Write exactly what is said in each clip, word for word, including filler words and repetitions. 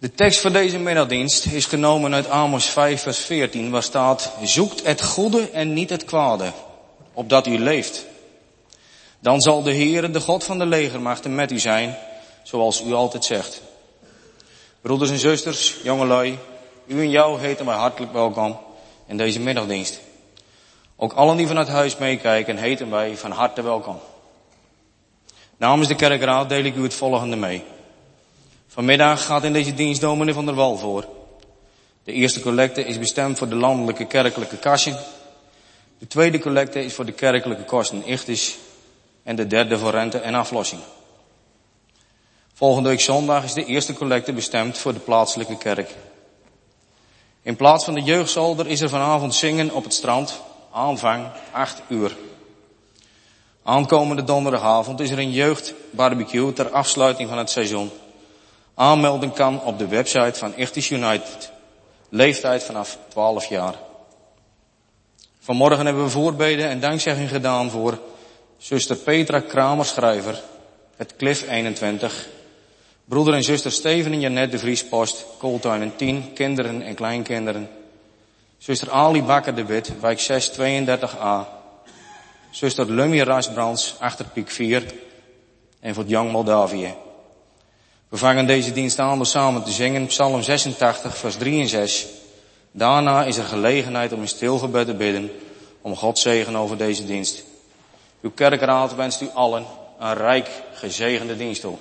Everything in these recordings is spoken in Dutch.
De tekst voor deze middagdienst is genomen uit Amos vijf vers veertien, waar staat: zoekt het goede en niet het kwade, opdat u leeft. Dan zal de Heere, de God van de legermachten, met u zijn, zoals u altijd zegt. Broeders en zusters, jongelui, u en jou heten wij hartelijk welkom in deze middagdienst. Ook allen die vanuit huis meekijken, heten wij van harte welkom. Namens de kerkraad deel ik u het volgende mee. Vanmiddag gaat in deze dienst dominee van der Wal voor. De eerste collecte is bestemd voor de landelijke kerkelijke kassen. De tweede collecte is voor de kerkelijke kosten ichtis. En de derde voor rente en aflossing. Volgende week zondag is de eerste collecte bestemd voor de plaatselijke kerk. In plaats van de jeugdzolder is er vanavond zingen op het strand. Aanvang acht uur. Aankomende donderdagavond is er een jeugdbarbecue ter afsluiting van het seizoen. Aanmelden kan op de website van Ichtis United. Leeftijd vanaf twaalf jaar. Vanmorgen hebben we voorbeden en dankzegging gedaan voor zuster Petra Kramer-schrijver, het Klif eenentwintig. Broeder en zuster Steven en Janet de Vriespost, Kooltuinen tien, kinderen en kleinkinderen. Zuster Ali Bakker de Wit, wijk zes tweeëndertig a. Zuster Lummy Rasbrands, Achterpiek vier. En voor Young Moldavië. We vangen deze dienst aan door samen te zingen, Psalm zesentachtig, vers drie en zes. Daarna is er gelegenheid om in stilgebed te bidden, om Gods zegen over deze dienst. Uw kerkraad wenst u allen een rijk gezegende dienst toe.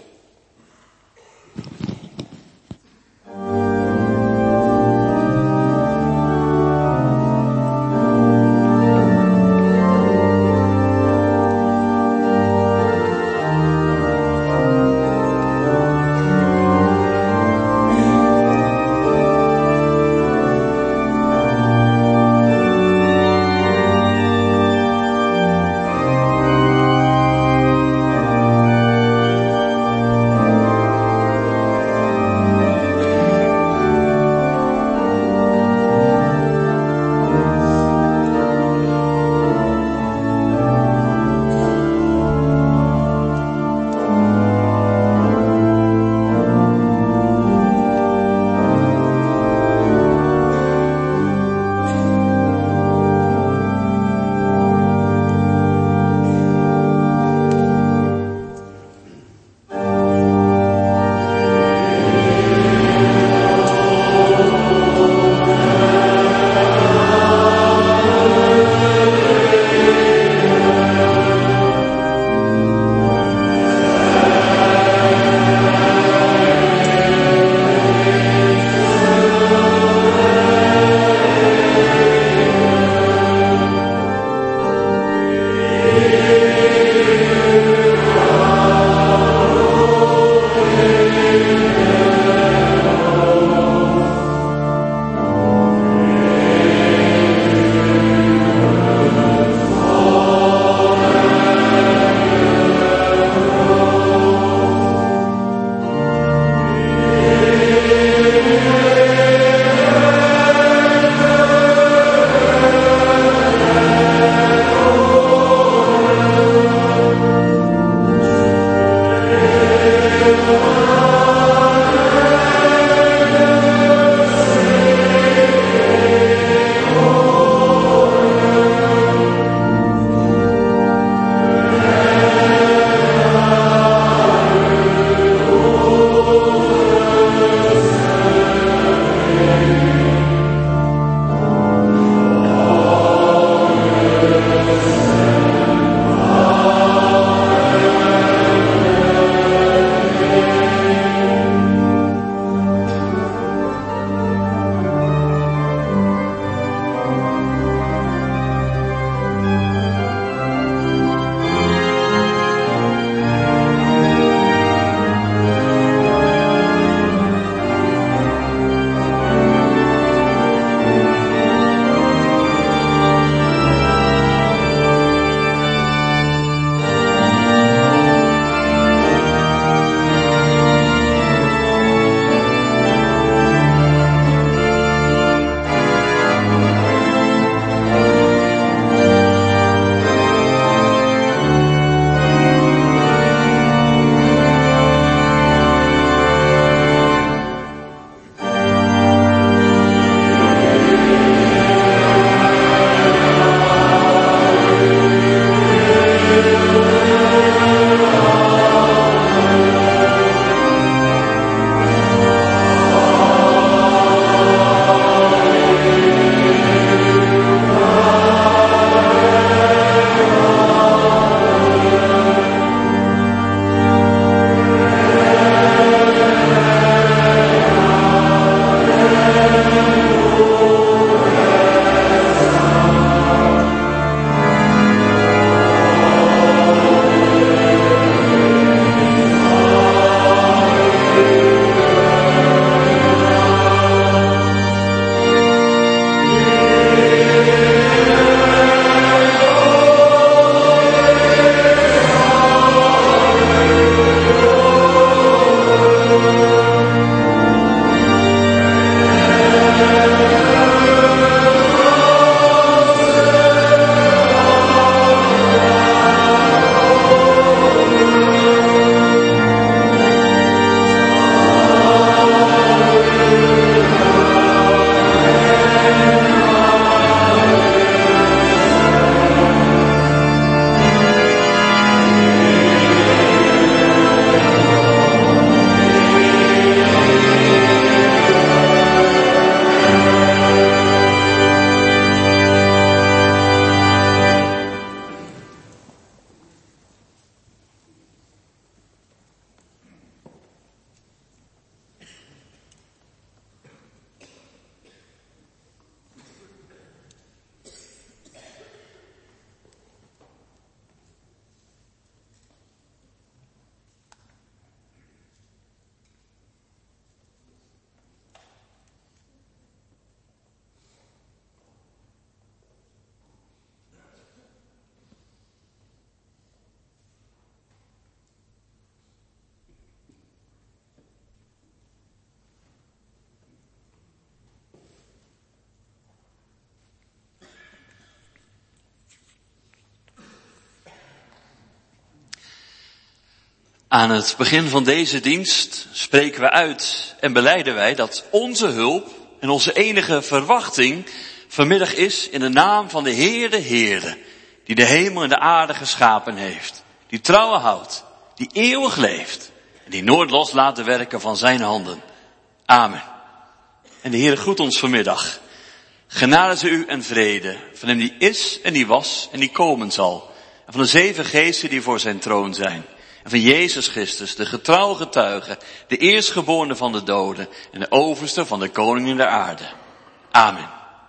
Aan het begin van deze dienst spreken we uit en belijden wij dat onze hulp en onze enige verwachting vanmiddag is in de naam van de Heer de Heere, die de hemel en de aarde geschapen heeft, die trouwen houdt, die eeuwig leeft en die nooit loslaat de werken van zijn handen. Amen. En de Heer groet ons vanmiddag. Genade ze u en vrede van hem die is en die was en die komen zal. En van de zeven geesten die voor zijn troon zijn. En van Jezus Christus, de getrouwe getuige, de eerstgeborene van de doden en de overste van de koningen der aarde. Amen.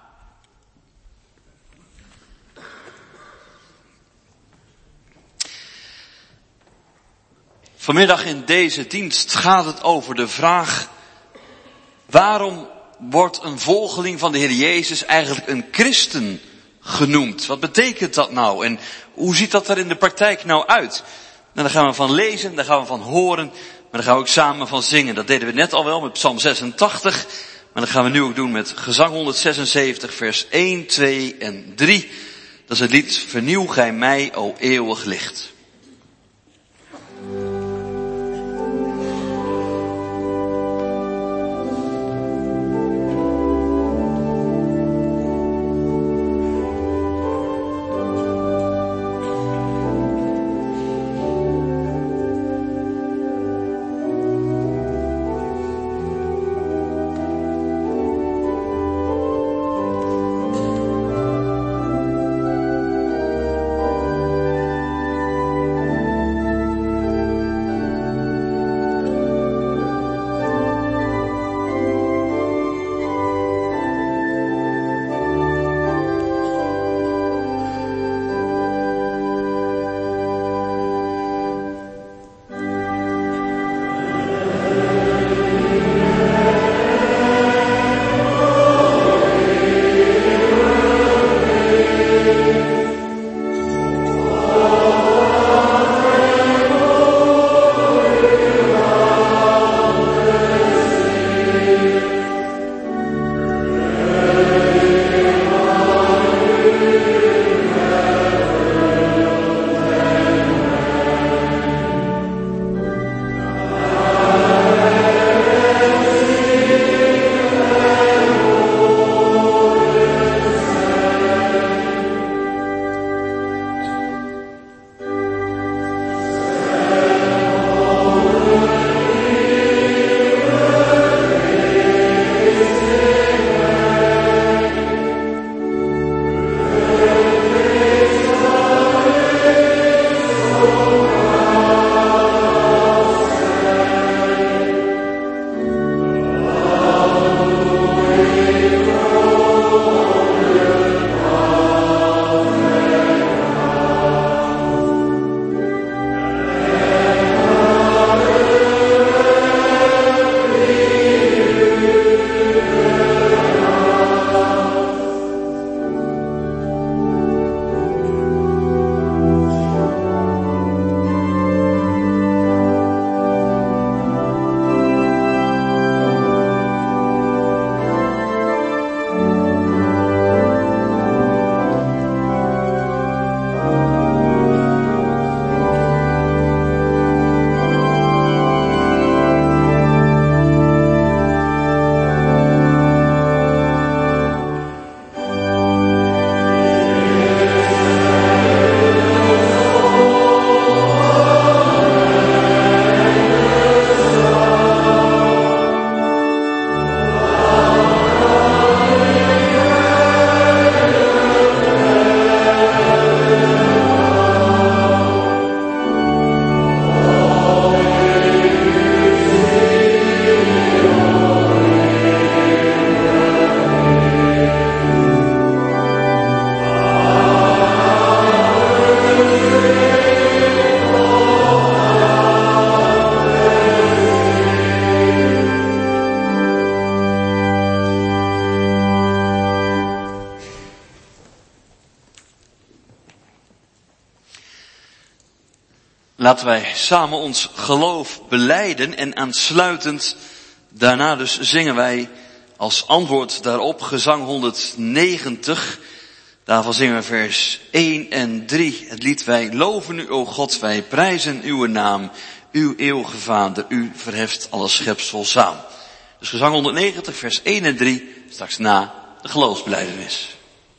Vanmiddag in deze dienst gaat het over de vraag: waarom wordt een volgeling van de Heer Jezus eigenlijk een christen genoemd? Wat betekent dat nou? En hoe ziet dat er in de praktijk nou uit? Nou, daar gaan we van lezen, daar gaan we van horen, maar daar gaan we ook samen van zingen. Dat deden we net al wel met Psalm zesentachtig, maar dat gaan we nu ook doen met gezang honderdzesenzeventig, vers één, twee en drie. Dat is het lied Vernieuw gij mij, o eeuwig licht. Laten wij samen ons geloof belijden en aansluitend daarna dus zingen wij als antwoord daarop gezang honderdnegentig. Daarvan zingen we vers één en drie. Het lied wij loven u, o God, wij prijzen uw naam. uw eeuwige Vader, u verheft alle schepsel saam. Dus gezang honderdnegentig, vers één en drie, straks na de geloofsbelijdenis.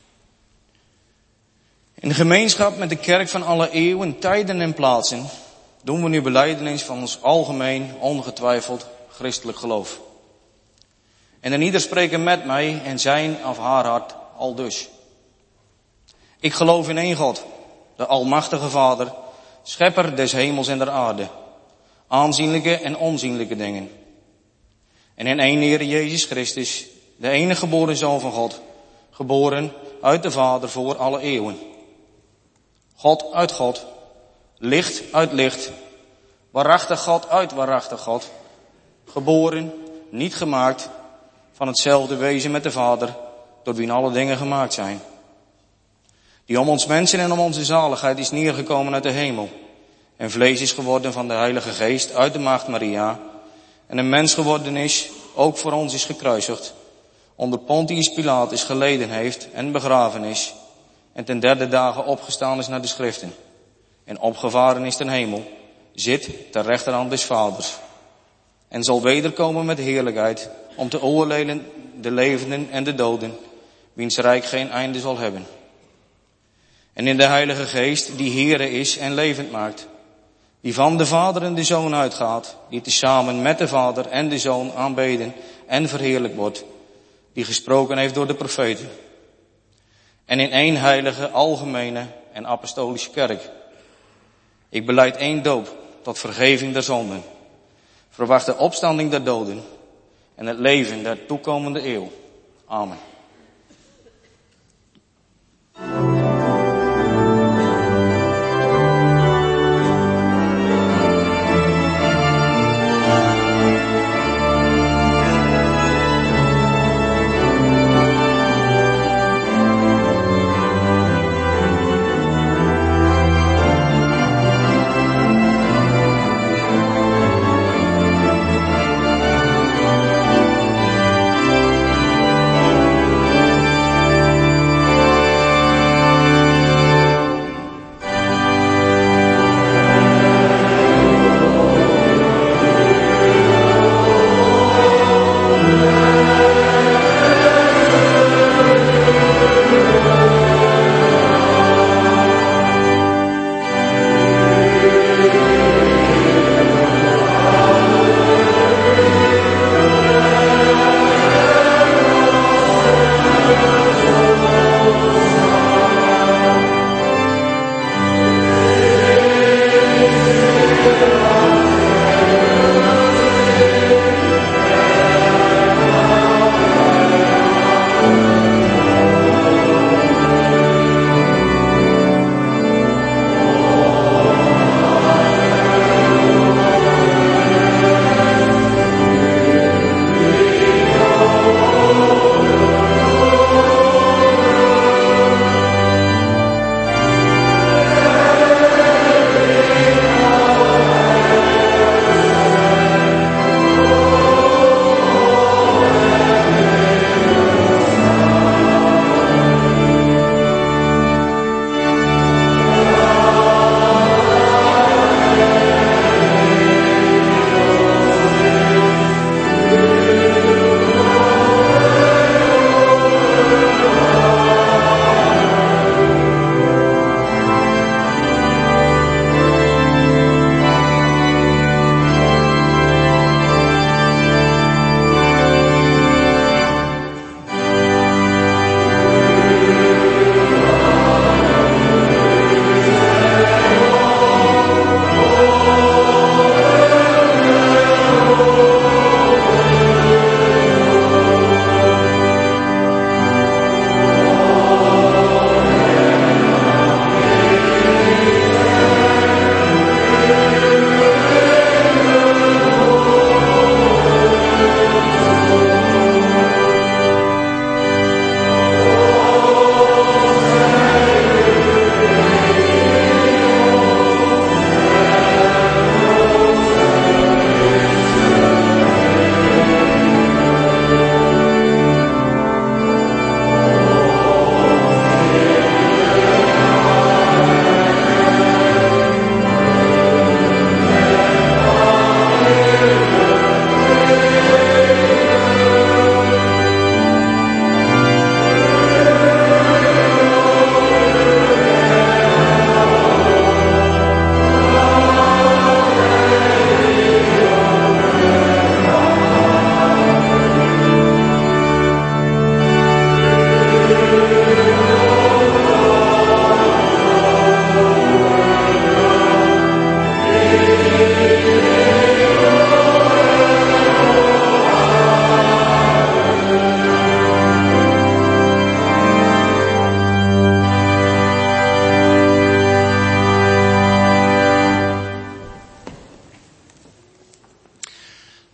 In de gemeenschap met de kerk van alle eeuwen, tijden en plaatsen doen we nu belijdenis van ons algemeen, ongetwijfeld christelijk geloof. En een ieder spreken met mij en zijn of haar hart aldus. Ik geloof in één God, de almachtige Vader, schepper des hemels en der aarde, aanzienlijke en onzienlijke dingen. En in één Heer Jezus Christus, de enige geboren Zoon van God, geboren uit de Vader voor alle eeuwen. God uit God, licht uit licht, waarachtig God uit waarachtig God, geboren, niet gemaakt, van hetzelfde wezen met de Vader, door wie alle dingen gemaakt zijn. Die om ons mensen en om onze zaligheid is neergekomen uit de hemel, en vlees is geworden van de Heilige Geest uit de maagd Maria, en een mens geworden is, ook voor ons is gekruisigd, onder Pontius Pilatus geleden heeft en begraven is, en ten derde dagen opgestaan is naar de schriften, en opgevaren is ten hemel, zit ter rechterhand des Vaders, en zal wederkomen met heerlijkheid, om te oordelen de levenden en de doden, wiens rijk geen einde zal hebben. En in de Heilige Geest, die Heere is en levend maakt, die van de Vader en de Zoon uitgaat, die tezamen met de Vader en de Zoon aanbeden en verheerlijk wordt, die gesproken heeft door de profeten. En in één heilige, algemene en apostolische kerk. Ik belijd één doop tot vergeving der zonden, verwacht de opstanding der doden en het leven der toekomende eeuw. Amen.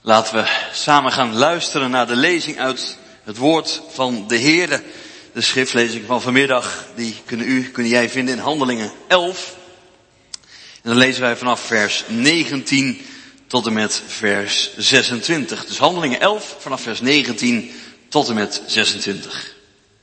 Laten we samen gaan luisteren naar de lezing uit het woord van de Heere. De schriftlezing van vanmiddag, die kunnen u, kunnen jij vinden in Handelingen elf. En dan lezen wij vanaf vers negentien tot en met vers zesentwintig. Dus Handelingen elf, vanaf vers negentien tot en met zesentwintig.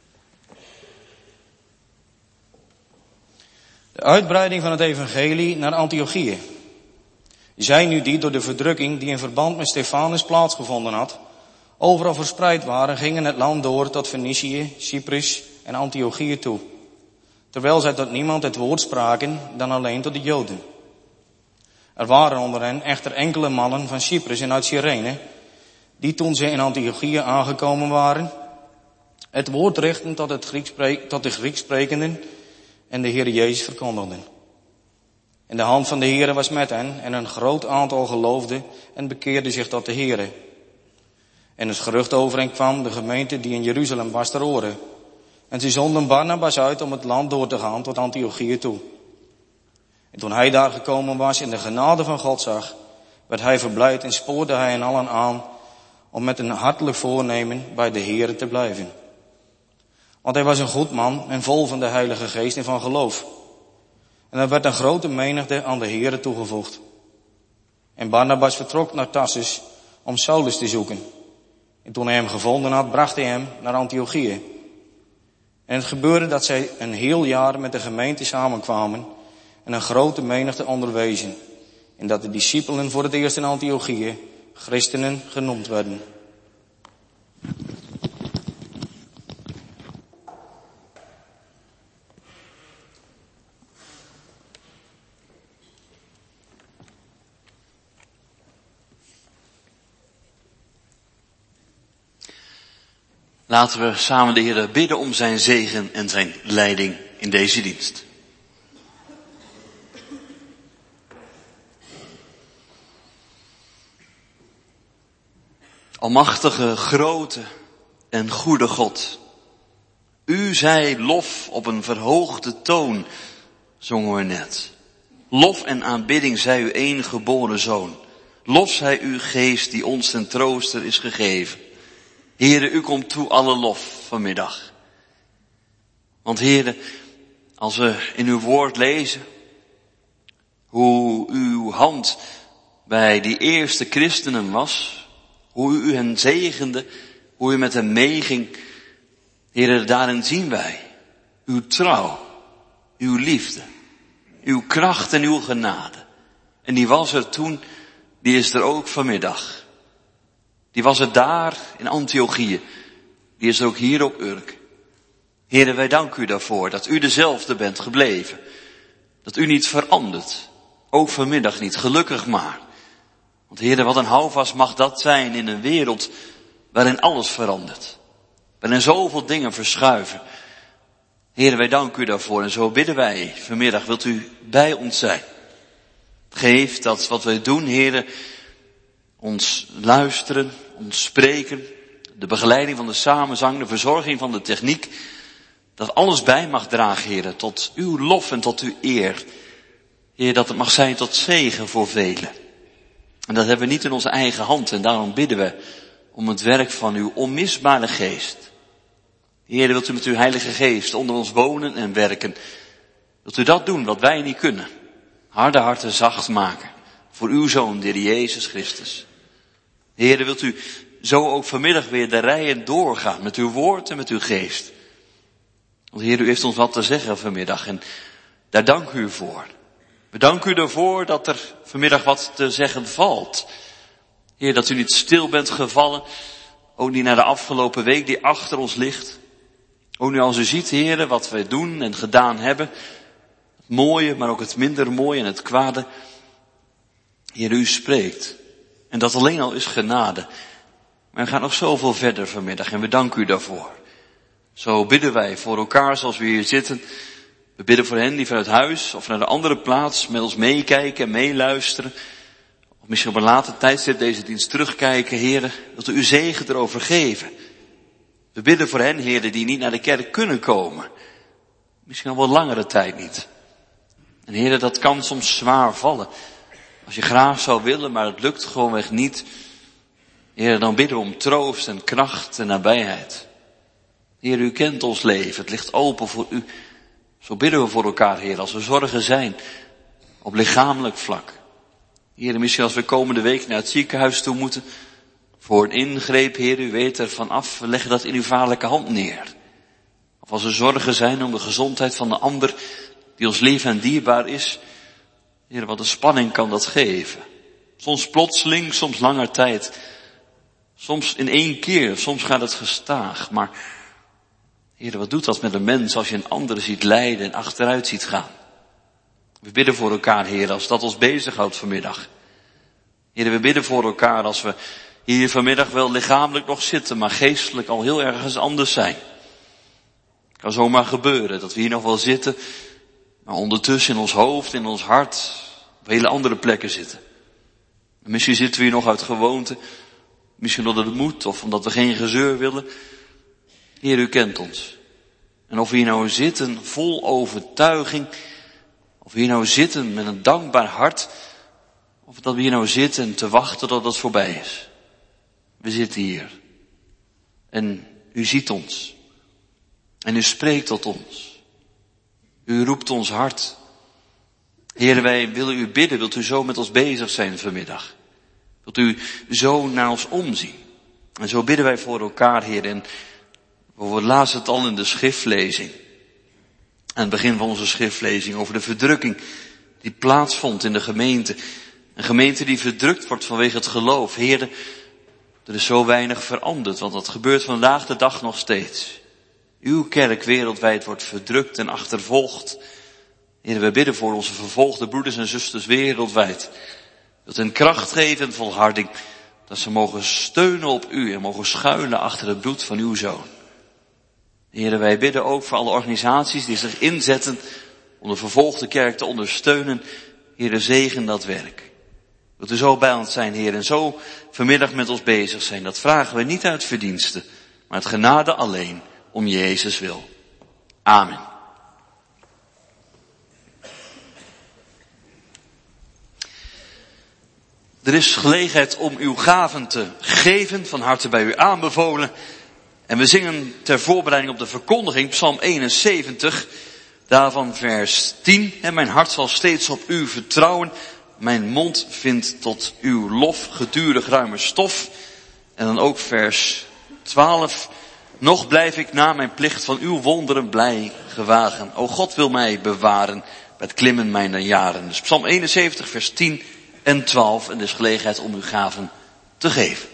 De uitbreiding van het evangelie naar Antiochië. Zij nu die door de verdrukking die in verband met Stefanus plaatsgevonden had, overal verspreid waren, gingen het land door tot Fenicië, Cyprus en Antiochië toe. Terwijl zij tot niemand het woord spraken dan alleen tot de Joden. Er waren onder hen echter enkele mannen van Cyprus en uit Cyrene, die toen ze in Antiochië aangekomen waren, het woord richtten tot, het Grieks, tot de Grieks sprekenden en de Heer Jezus verkondigden. En de hand van de Heere was met hen en een groot aantal geloofde en bekeerde zich tot de Heere. En het gerucht over hen kwam de gemeente die in Jeruzalem was ter oren. En ze zonden Barnabas uit om het land door te gaan tot Antiochië toe. En toen hij daar gekomen was en de genade van God zag, werd hij verblijd en spoorde hij hen allen aan om met een hartelijk voornemen bij de Heere te blijven. Want hij was een goed man en vol van de Heilige Geest en van geloof. En er werd een grote menigte aan de Heere toegevoegd. En Barnabas vertrok naar Tarsus om Saulus te zoeken. En toen hij hem gevonden had, bracht hij hem naar Antiochië. En het gebeurde dat zij een heel jaar met de gemeente samenkwamen en een grote menigte onderwezen. En dat de discipelen voor het eerst in Antiochië christenen genoemd werden. Laten we samen de Heer bidden om zijn zegen en zijn leiding in deze dienst. Almachtige, grote en goede God. U zij lof op een verhoogde toon, zongen we net. Lof en aanbidding zij uw enige geboren zoon. Lof zij uw geest die ons ten trooster is gegeven. Heere, u komt toe alle lof vanmiddag. Want Heere, als we in uw woord lezen hoe uw hand bij die eerste christenen was, hoe u hen zegende, hoe u met hen meeging, Heere, daarin zien wij uw trouw, uw liefde, uw kracht en uw genade. En die was er toen, die is er ook vanmiddag. Die was er daar in Antiochië. Die is er ook hier op Urk. Heere, wij danken u daarvoor dat u dezelfde bent gebleven. Dat u niet verandert. Ook vanmiddag niet, gelukkig maar. Want Heere, wat een houvast mag dat zijn in een wereld waarin alles verandert. Waarin zoveel dingen verschuiven. Heere, wij danken u daarvoor en zo bidden wij vanmiddag. Wilt u bij ons zijn? Geef dat wat wij doen, Heere, ons luisteren, ons spreken, de begeleiding van de samenzang, de verzorging van de techniek, dat alles bij mag dragen, Heere, tot uw lof en tot uw eer. Heer, dat het mag zijn tot zegen voor velen. En dat hebben we niet in onze eigen hand en daarom bidden we om het werk van uw onmisbare geest. Heer, wilt u met uw Heilige Geest onder ons wonen en werken? Wilt u dat doen wat wij niet kunnen? Harde harten zacht maken voor uw Zoon, de Heer Jezus Christus. Heer, wilt u zo ook vanmiddag weer de rijen doorgaan met uw woord en met uw geest. Want Heer, u heeft ons wat te zeggen vanmiddag en daar dank u voor. We danken u ervoor dat er vanmiddag wat te zeggen valt. Heer, dat u niet stil bent gevallen, ook niet naar de afgelopen week die achter ons ligt. Ook nu als u ziet, Heer, wat wij doen en gedaan hebben, het mooie, maar ook het minder mooie en het kwade. Heer, u spreekt. En dat alleen al is genade. Maar we gaan nog zoveel verder vanmiddag en we danken u daarvoor. Zo bidden wij voor elkaar zoals we hier zitten. We bidden voor hen die vanuit huis of naar de andere plaats met ons meekijken en meeluisteren. Of misschien op een later tijdstip deze dienst terugkijken. Heren, wilt u uw zegen erover geven. We bidden voor hen, heren, die niet naar de kerk kunnen komen. Misschien al wel langere tijd niet. En heren, dat kan soms zwaar vallen. Als je graag zou willen, maar het lukt gewoonweg niet. Heer, dan bidden we om troost en kracht en nabijheid. Heer, u kent ons leven, het ligt open voor u. Zo bidden we voor elkaar, Heer, als er zorgen zijn op lichamelijk vlak. Heer, misschien als we komende week naar het ziekenhuis toe moeten voor een ingreep, Heer, u weet er vanaf, we leggen dat in uw vaderlijke hand neer. Of als er zorgen zijn om de gezondheid van de ander die ons lief en dierbaar is. Heer, wat een spanning kan dat geven. Soms plotseling, soms langer tijd. Soms in één keer, soms gaat het gestaag. Maar, Heer, wat doet dat met een mens als je een ander ziet lijden en achteruit ziet gaan? We bidden voor elkaar, Heer, als dat ons bezighoudt vanmiddag. Heer, we bidden voor elkaar als we hier vanmiddag wel lichamelijk nog zitten, maar geestelijk al heel ergens anders zijn. Het kan zomaar gebeuren dat we hier nog wel zitten, maar ondertussen in ons hoofd, in ons hart, op hele andere plekken zitten. En misschien zitten we hier nog uit gewoonte, misschien omdat het moet of omdat we geen gezeur willen. Heer, u kent ons. En of we hier nou zitten vol overtuiging, of we hier nou zitten met een dankbaar hart, of dat we hier nou zitten te wachten tot het voorbij is. We zitten hier. En u ziet ons. En u spreekt tot ons. U roept ons hart. Heer, wij willen u bidden. Wilt u zo met ons bezig zijn vanmiddag? Wilt u zo naar ons omzien? En zo bidden wij voor elkaar, Heer. En we lazen het al in de schriftlezing. Aan het begin van onze schriftlezing over de verdrukking die plaatsvond in de gemeente. Een gemeente die verdrukt wordt vanwege het geloof. Heer, er is zo weinig veranderd, want dat gebeurt vandaag de dag nog steeds. Uw kerk wereldwijd wordt verdrukt en achtervolgd. Heer, we bidden voor onze vervolgde broeders en zusters wereldwijd. Dat hen kracht geven en volharding, dat ze mogen steunen op u en mogen schuilen achter het bloed van uw Zoon. Heer, wij bidden ook voor alle organisaties die zich inzetten om de vervolgde kerk te ondersteunen. Heer, zegen dat werk. Wilt u zo bij ons zijn, Heer, en zo vanmiddag met ons bezig zijn. Dat vragen we niet uit verdiensten, maar het genade alleen om Jezus wil. Amen. Er is gelegenheid om uw gaven te geven, van harte bij u aanbevolen. En we zingen ter voorbereiding op de verkondiging Psalm eenenzeventig, daarvan vers tien. En mijn hart zal steeds op u vertrouwen. Mijn mond vindt tot uw lof gedurig ruime stof. En dan ook vers twaalf. Nog blijf ik na mijn plicht van uw wonderen blij gewagen. O God wil mij bewaren bij het klimmen mijner jaren. Dus Psalm eenenzeventig vers tien en twaalf. En dus gelegenheid om uw gaven te geven.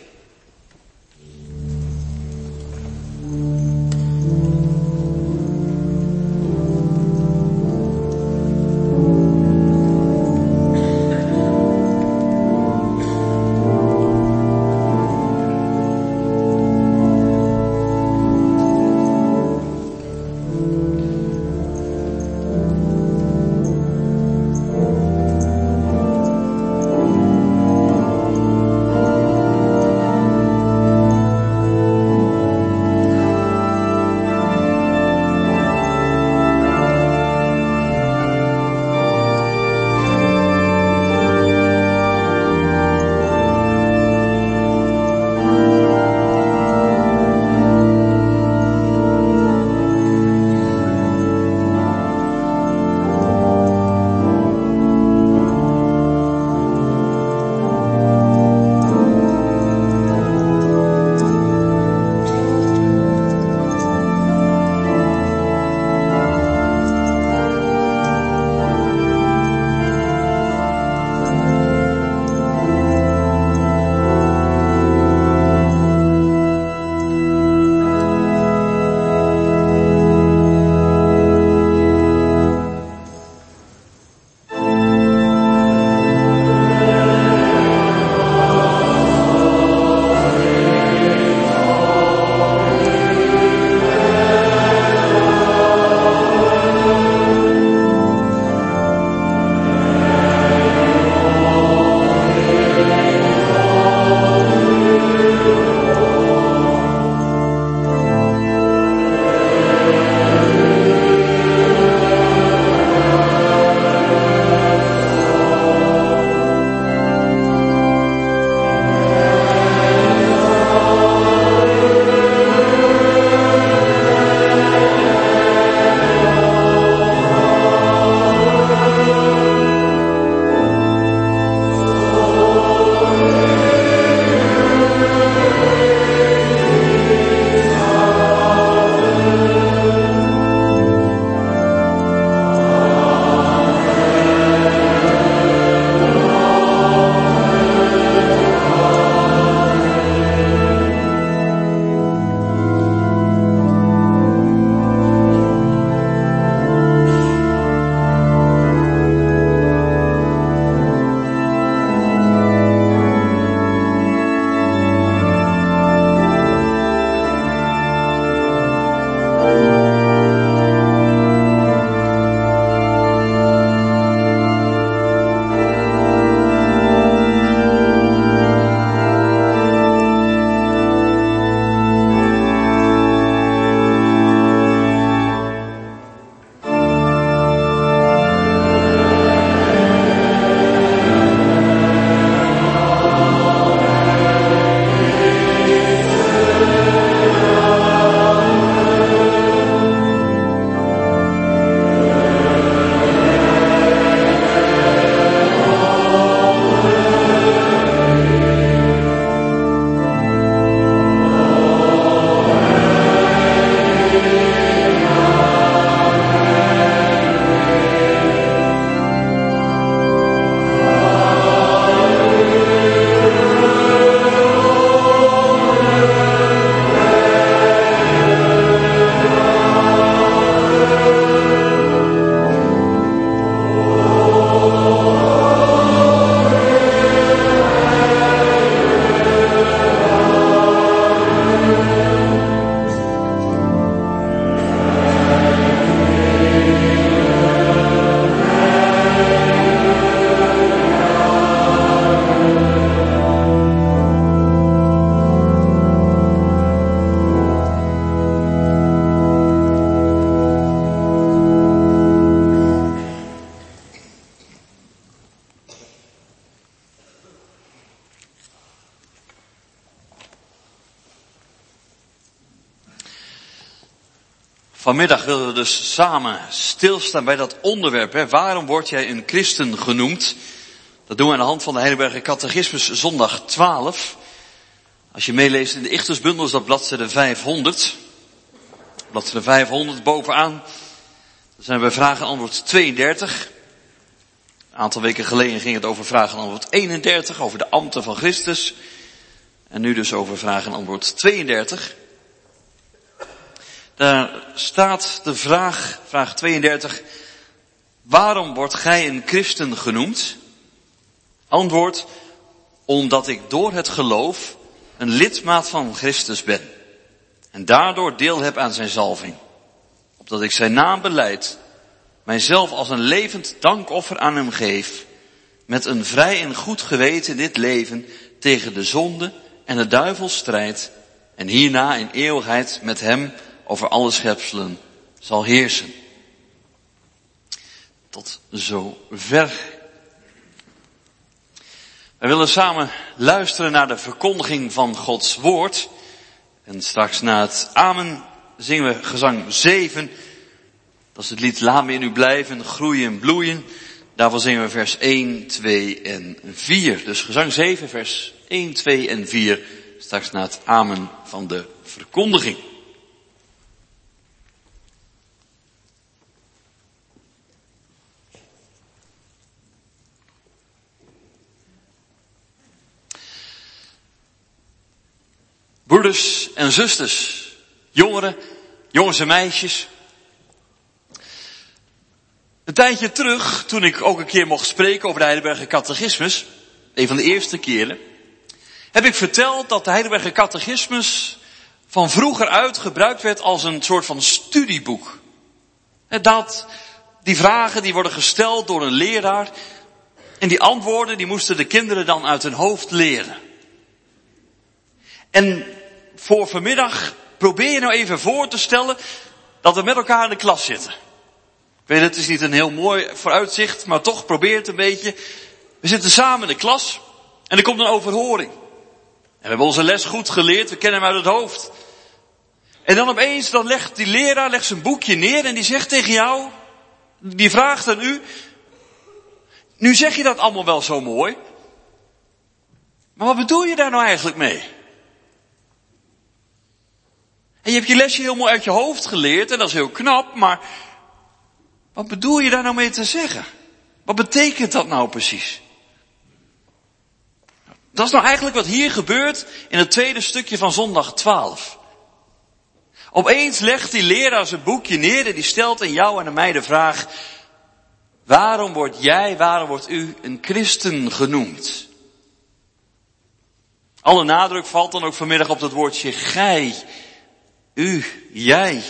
Vanmiddag willen we dus samen stilstaan bij dat onderwerp. Hè? Waarom word jij een christen genoemd? Dat doen we aan de hand van de Heidelberger Catechismus, zondag twaalf. Als je meeleest in de Ichtersbundel is dat bladzijde vijfhonderd. Bladzijde vijfhonderd bovenaan. Dan zijn we bij vraag en antwoord tweeëndertig. Een aantal weken geleden ging het over vraag en antwoord eenendertig, over de ambten van Christus. En nu dus over vraag en antwoord tweeëndertig. Daar staat de vraag, vraag tweeëndertig, waarom wordt gij een christen genoemd? Antwoord, omdat ik door het geloof een lidmaat van Christus ben. En daardoor deel heb aan zijn zalving. Opdat ik zijn naam belijd, mijzelf als een levend dankoffer aan hem geef, met een vrij en goed geweten in dit leven tegen de zonde en de duivel strijd, en hierna in eeuwigheid met hem over alle schepselen zal heersen. Tot zover. Wij willen samen luisteren naar de verkondiging van Gods woord. En straks na het amen zingen we gezang zeven. Dat is het lied Laat me in u blijven, groeien en bloeien. Daarvan zingen we vers één, twee en vier. Dus gezang zeven, vers één, twee en vier. Straks na het amen van de verkondiging. Broeders en zusters, jongeren, jongens en meisjes. Een tijdje terug, toen ik ook een keer mocht spreken over de Heidelberger Catechismus, een van de eerste keren, heb ik verteld dat de Heidelberger Catechismus van vroeger uit gebruikt werd als een soort van studieboek. Dat die vragen die worden gesteld door een leraar en die antwoorden die moesten de kinderen dan uit hun hoofd leren. En voor vanmiddag probeer je nou even voor te stellen dat we met elkaar in de klas zitten. Ik weet, het is niet een heel mooi vooruitzicht, maar toch probeer het een beetje. We zitten samen in de klas en er komt een overhoring. En we hebben onze les goed geleerd, we kennen hem uit het hoofd. En dan opeens, dan legt die leraar legt zijn boekje neer en die zegt tegen jou, die vraagt aan u, nu zeg je dat allemaal wel zo mooi, maar wat bedoel je daar nou eigenlijk mee? En je hebt je lesje heel mooi uit je hoofd geleerd en dat is heel knap, maar wat bedoel je daar nou mee te zeggen? Wat betekent dat nou precies? Dat is nou eigenlijk wat hier gebeurt in het tweede stukje van zondag twaalf. Opeens legt die leraar zijn boekje neer en die stelt aan jou en aan mij de vraag, waarom word jij, waarom wordt u een christen genoemd? Alle nadruk valt dan ook vanmiddag op dat woordje gij. U, jij.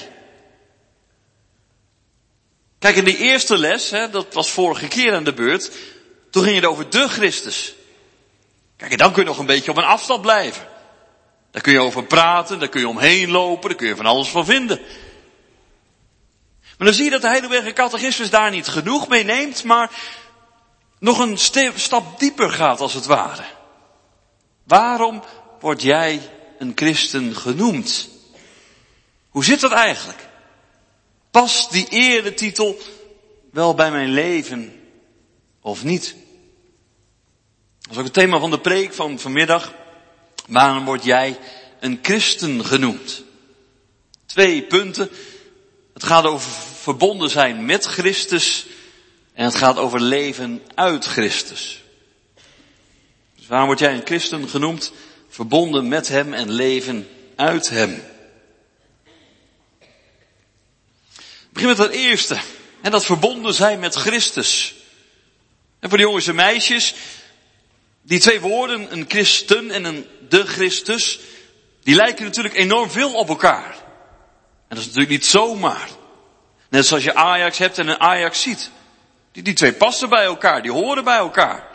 Kijk, in de eerste les, hè, dat was vorige keer aan de beurt, toen ging het over de Christus. Kijk, en dan kun je nog een beetje op een afstand blijven. Daar kun je over praten, daar kun je omheen lopen, daar kun je van alles van vinden. Maar dan zie je dat de Heidelberger Catechismus daar niet genoeg mee neemt, maar nog een stap dieper gaat als het ware. Waarom word jij een christen genoemd? Hoe zit dat eigenlijk? Past die eretitel wel bij mijn leven of niet? Dat is ook het thema van de preek van vanmiddag. Waarom word jij een christen genoemd? Twee punten. Het gaat over verbonden zijn met Christus en het gaat over leven uit Christus. Dus waarom word jij een christen genoemd? Verbonden met hem en leven uit hem. Ik begin met het eerste. En dat verbonden zijn met Christus. En voor de jongens en meisjes, die twee woorden, een christen en een de Christus, die lijken natuurlijk enorm veel op elkaar. En dat is natuurlijk niet zomaar. Net zoals je Ajax hebt en een Ajaxiet. Die, die twee passen bij elkaar, die horen bij elkaar.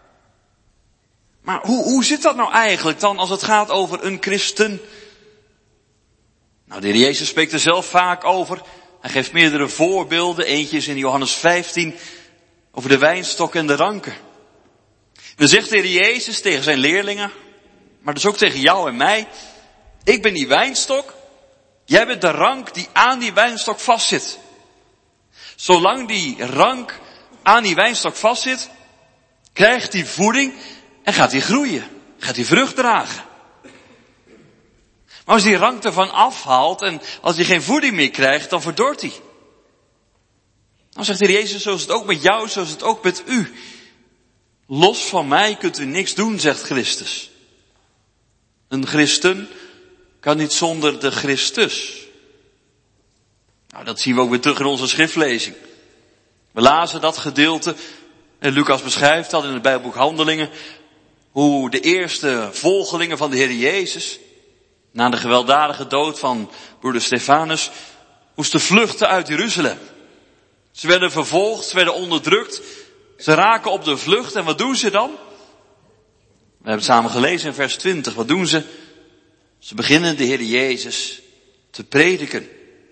Maar hoe, hoe zit dat nou eigenlijk dan als het gaat over een christen? Nou, de Heer Jezus spreekt er zelf vaak over. Hij geeft meerdere voorbeelden. Eentje is in Johannes vijftien over de wijnstok en de ranken. Dan zegt de Heer Jezus tegen zijn leerlingen, maar dus ook tegen jou en mij, ik ben die wijnstok, Jij bent de rank die aan die wijnstok vastzit. Zolang die rank aan die wijnstok vastzit, krijgt die voeding en gaat die groeien. Gaat die vrucht dragen. Maar als die rank ervan afhaalt en als hij geen voeding meer krijgt, dan verdort hij. Dan zegt de Heer Jezus, zo is het ook met jou, zo is het ook met u. Los van mij kunt u niks doen, zegt Christus. Een christen kan niet zonder de Christus. Nou, dat zien we ook weer terug in onze schriftlezing. We lazen dat gedeelte, en Lucas beschrijft dat in het Bijbelboek Handelingen, hoe de eerste volgelingen van de Heer Jezus, na de gewelddadige dood van broeder Stefanus, moesten vluchten uit Jeruzalem. Ze werden vervolgd, ze werden onderdrukt, ze raken op de vlucht en wat doen ze dan? We hebben het samen gelezen in vers twintig, wat doen ze? Ze beginnen de Heer Jezus te prediken.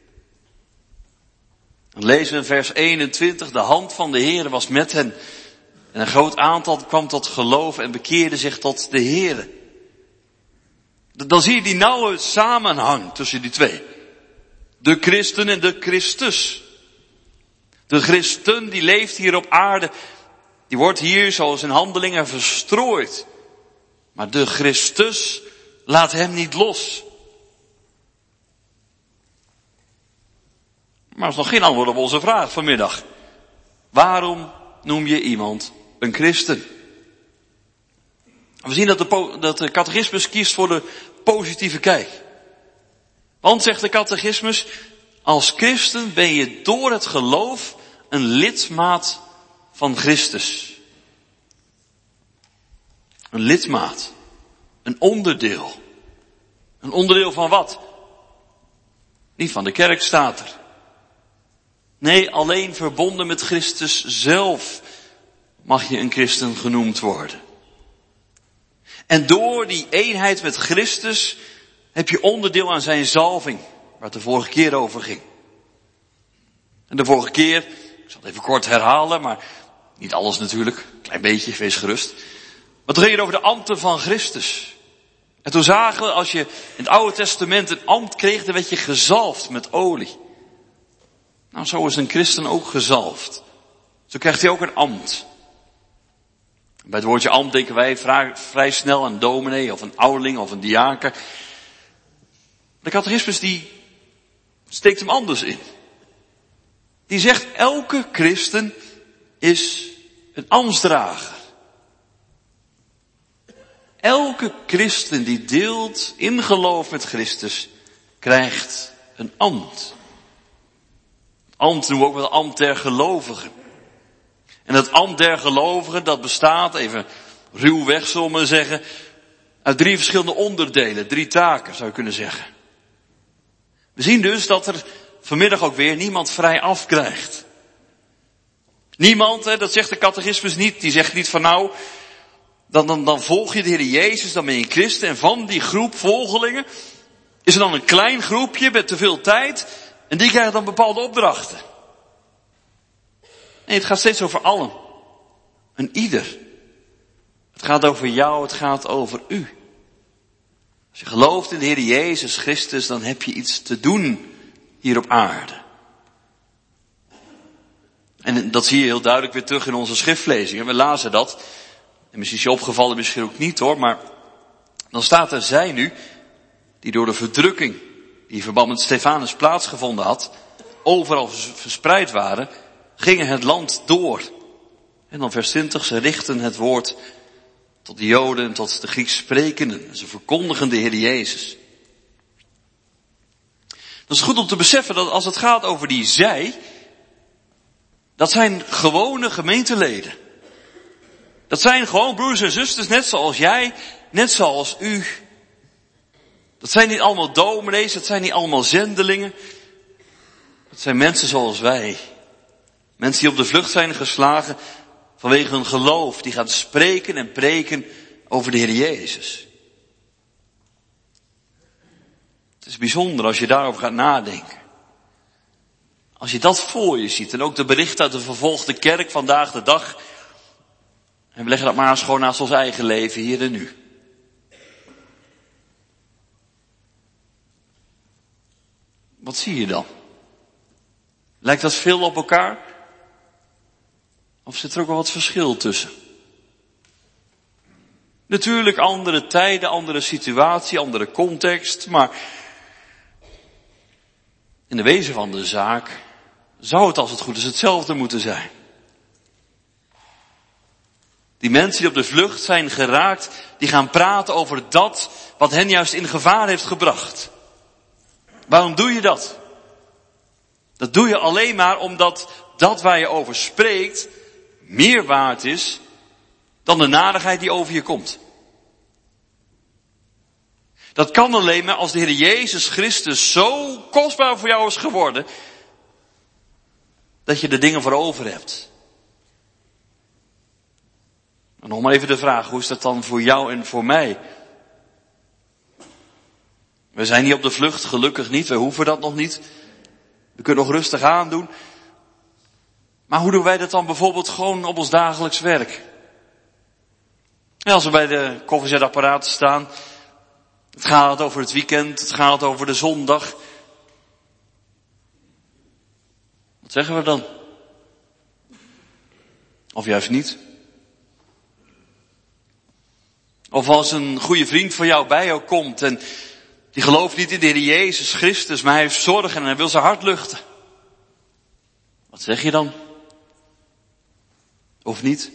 Dan lezen we in vers eenentwintig, de hand van de Heer was met hen. En een groot aantal kwam tot geloof en bekeerde zich tot de Heer. Dan zie je die nauwe samenhang tussen die twee. De christen en de Christus. De christen die leeft hier op aarde, die wordt hier zoals in Handelingen verstrooid. Maar de Christus laat hem niet los. Maar dat is nog geen antwoord op onze vraag vanmiddag. Waarom noem je iemand een christen? We zien dat de, dat de catechismus kiest voor de positieve kijk. Want, zegt de catechismus, als christen ben je door het geloof een lidmaat van Christus. Een lidmaat. Een onderdeel. Een onderdeel van wat? Niet van de kerk staat er. Nee, alleen verbonden met Christus zelf mag je een christen genoemd worden. En door die eenheid met Christus heb je onderdeel aan zijn zalving, waar het de vorige keer over ging. En de vorige keer, ik zal het even kort herhalen, maar niet alles natuurlijk, een klein beetje, wees gerust. Maar toen ging het over de ambten van Christus. En toen zagen we, als je in het Oude Testament een ambt kreeg, dan werd je gezalfd met olie. Nou, zo is een christen ook gezalfd. Zo krijgt hij ook een ambt. Bij het woordje ambt denken wij vrij, vrij snel aan een dominee of een ouderling of een diaken. De catechismus die steekt hem anders in. Die zegt, elke christen is een ambtsdrager. Elke christen die deelt in geloof met Christus, krijgt een ambt. Het ambt noemen we ook wel ambt der gelovigen. En dat ambt der gelovigen, dat bestaat, even ruwweg zullen we maar zeggen, uit drie verschillende onderdelen, drie taken zou je kunnen zeggen. We zien dus dat er vanmiddag ook weer niemand vrij afkrijgt. Niemand, hè, dat zegt de catechismus niet, die zegt niet van nou, dan, dan, dan volg je de Heer Jezus, dan ben je een christen en van die groep volgelingen is er dan een klein groepje met te veel tijd en die krijgen dan bepaalde opdrachten. Nee, het gaat steeds over allen. Een ieder. Het gaat over jou, het gaat over u. Als je gelooft in de Heer Jezus Christus, dan heb je iets te doen hier op aarde. En dat zie je heel duidelijk weer terug in onze schriftlezing. En we lazen dat. En misschien is je opgevallen, misschien ook niet hoor. Maar dan staat er, zij nu, die door de verdrukking, die in verband met Stefanus plaatsgevonden had, overal verspreid waren, gingen het land door. En dan vers twintig, ze richten het woord tot de Joden en tot de Grieks sprekenden. Ze verkondigen de Heer Jezus. Dat is goed om te beseffen dat als het gaat over die zij, dat zijn gewone gemeenteleden. Dat zijn gewoon broers en zusters, net zoals jij, net zoals u. Dat zijn niet allemaal dominees, dat zijn niet allemaal zendelingen. Dat zijn mensen zoals wij. Mensen die op de vlucht zijn geslagen vanwege hun geloof. Die gaan spreken en preken over de Heer Jezus. Het is bijzonder als je daarover gaat nadenken. Als je dat voor je ziet en ook de berichten uit de vervolgde kerk vandaag de dag. En we leggen dat maar eens gewoon naast ons eigen leven hier en nu. Wat zie je dan? Lijkt dat veel op elkaar? Of zit er ook wel wat verschil tussen? Natuurlijk andere tijden, andere situatie, andere context, maar in de wezen van de zaak zou het als het goed is hetzelfde moeten zijn. Die mensen die op de vlucht zijn geraakt, die gaan praten over dat wat hen juist in gevaar heeft gebracht. Waarom doe je dat? Dat doe je alleen maar omdat dat waar je over spreekt meer waard is dan de narigheid die over je komt. Dat kan alleen maar als de Heer Jezus Christus zo kostbaar voor jou is geworden, dat je de dingen voor over hebt. En nog maar even de vraag, hoe is dat dan voor jou en voor mij? We zijn niet op de vlucht, gelukkig niet, we hoeven dat nog niet. We kunnen nog rustig aandoen. Maar hoe doen wij dat dan bijvoorbeeld gewoon op ons dagelijks werk? En als we bij de koffiezetapparaten staan, het gaat over het weekend, het gaat over de zondag. Wat zeggen we dan? Of juist niet? Of als een goede vriend van jou bij jou komt en die gelooft niet in de Heer Jezus Christus, maar hij heeft zorgen en hij wil zijn hart luchten. Wat zeg je dan? Of niet?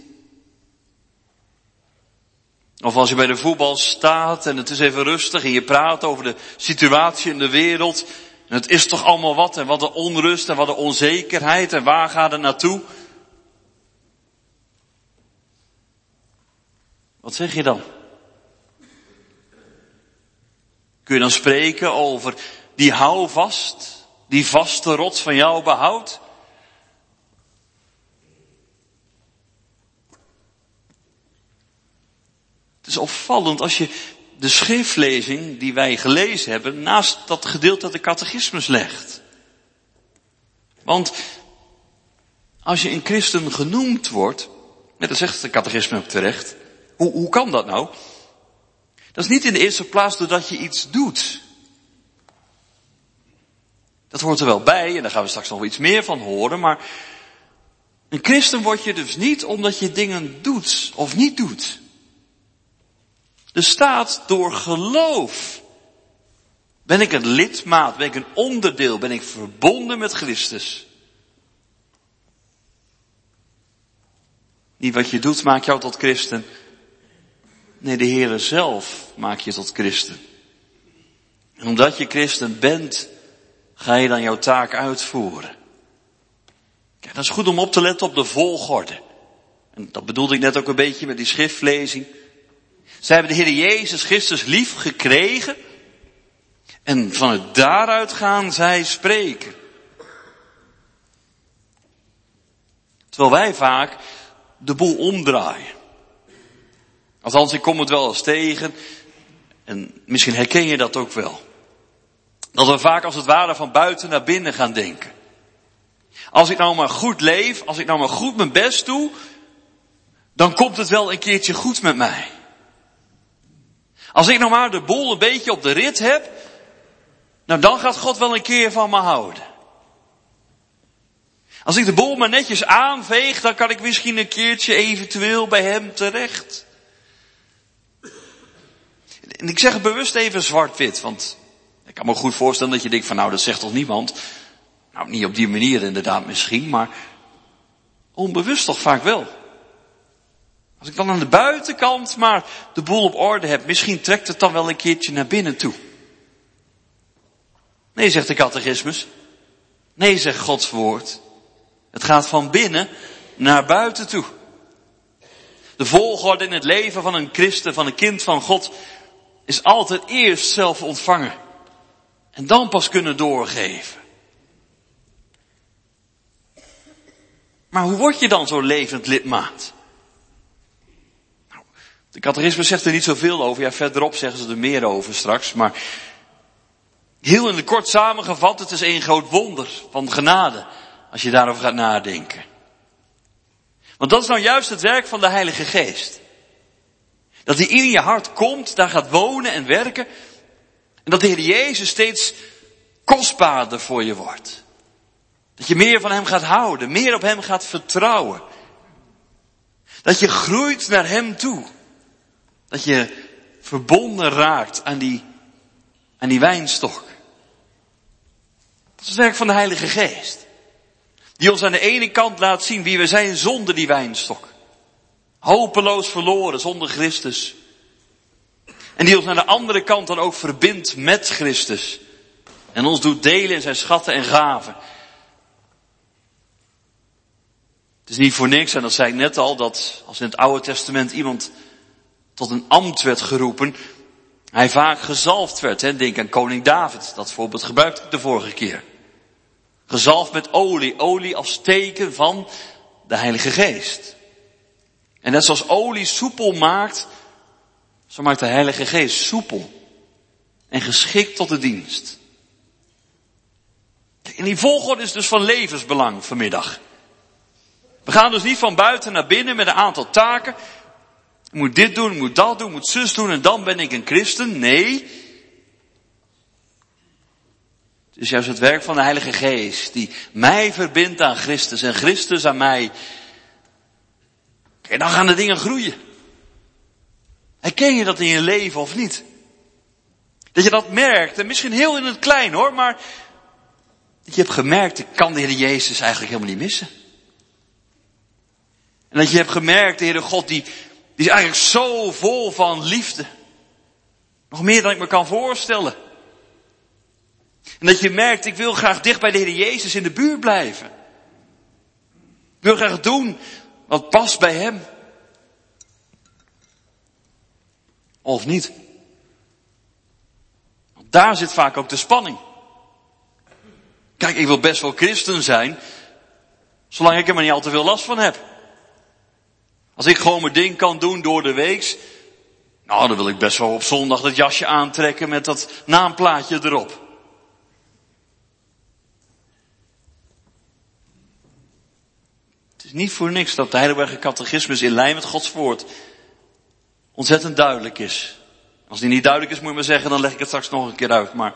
Of als je bij de voetbal staat en het is even rustig en je praat over de situatie in de wereld. En het is toch allemaal wat en wat de onrust en wat de onzekerheid en waar gaat het naartoe? Wat zeg je dan? Kun je dan spreken over die houvast, die vaste rots van jouw behoud? Het is opvallend als je de schriftlezing die wij gelezen hebben naast dat gedeelte uit de catechismus legt. Want als je een christen genoemd wordt, net dat zegt de catechismus ook terecht, hoe, hoe kan dat nou? Dat is niet in de eerste plaats doordat je iets doet. Dat hoort er wel bij en daar gaan we straks nog iets meer van horen, maar een christen word je dus niet omdat je dingen doet of niet doet. Er staat door geloof. Ben ik een lidmaat, ben ik een onderdeel, ben ik verbonden met Christus. Niet wat je doet maakt jou tot christen. Nee, de Heere zelf maakt je tot christen. En omdat je christen bent, ga je dan jouw taak uitvoeren. Ja, dat is goed om op te letten op de volgorde. En dat bedoelde ik net ook een beetje met die schriftlezing. Zij hebben de Heer Jezus Christus lief gekregen. En vanuit daaruit gaan zij spreken. Terwijl wij vaak de boel omdraaien. Althans, ik kom het wel eens tegen. En misschien herken je dat ook wel. Dat we vaak als het ware van buiten naar binnen gaan denken. Als ik nou maar goed leef, als ik nou maar goed mijn best doe, dan komt het wel een keertje goed met mij. Als ik nou maar de boel een beetje op de rit heb, nou dan gaat God wel een keer van me houden. Als ik de boel maar netjes aanveeg, dan kan ik misschien een keertje eventueel bij hem terecht. En ik zeg het bewust even zwart-wit, want ik kan me goed voorstellen dat je denkt van nou dat zegt toch niemand. Nou niet op die manier inderdaad misschien, maar onbewust toch vaak wel. Als ik dan aan de buitenkant maar de boel op orde heb, misschien trekt het dan wel een keertje naar binnen toe. Nee, zegt de catechismus. Nee, zegt Gods woord. Het gaat van binnen naar buiten toe. De volgorde in het leven van een christen, van een kind van God, is altijd eerst zelf ontvangen. En dan pas kunnen doorgeven. Maar hoe word je dan zo'n levend lidmaat? Nou, de catechismus zegt er niet zoveel over. Ja, verderop zeggen ze er meer over straks. Maar heel in het kort samengevat, het is één groot wonder van genade. Als je daarover gaat nadenken. Want dat is nou juist het werk van de Heilige Geest. Dat hij in je hart komt, daar gaat wonen en werken. En dat de Heer Jezus steeds kostbaarder voor je wordt. Dat je meer van hem gaat houden, meer op hem gaat vertrouwen. Dat je groeit naar hem toe. Dat je verbonden raakt aan die, aan die wijnstok. Dat is het werk van de Heilige Geest. Die ons aan de ene kant laat zien wie we zijn zonder die wijnstok. Hopeloos verloren zonder Christus. En die ons aan de andere kant dan ook verbindt met Christus. En ons doet delen in zijn schatten en gaven. Het is niet voor niks, en dat zei ik net al, dat als in het Oude Testament iemand tot een ambt werd geroepen, hij vaak gezalfd werd. Hè? Denk aan koning David, dat voorbeeld gebruikte ik de vorige keer. Gezalfd met olie, olie als teken van de Heilige Geest. En net zoals olie soepel maakt, zo maakt de Heilige Geest soepel en geschikt tot de dienst. En die volgorde is dus van levensbelang vanmiddag. We gaan dus niet van buiten naar binnen met een aantal taken. Ik moet dit doen, ik moet dat doen, ik moet zus doen en dan ben ik een christen. Nee. Het is juist het werk van de Heilige Geest die mij verbindt aan Christus en Christus aan mij. En dan gaan de dingen groeien. Herken je dat in je leven of niet? Dat je dat merkt, en misschien heel in het klein hoor, maar dat je hebt gemerkt, ik kan de Heer Jezus eigenlijk helemaal niet missen. En dat je hebt gemerkt, de Heere God, die, die is eigenlijk zo vol van liefde. Nog meer dan ik me kan voorstellen. En dat je merkt, ik wil graag dicht bij de Heer Jezus in de buurt blijven. Ik wil graag doen wat past bij hem. Of niet. Want daar zit vaak ook de spanning. Kijk, ik wil best wel christen zijn, zolang ik er maar niet al te veel last van heb. Als ik gewoon mijn ding kan doen door de weeks, nou dan wil ik best wel op zondag dat jasje aantrekken met dat naamplaatje erop. Het is niet voor niks dat de Heidelberger Catechismus in lijn met Gods woord ontzettend duidelijk is. Als die niet duidelijk is, moet je maar zeggen, dan leg ik het straks nog een keer uit. Maar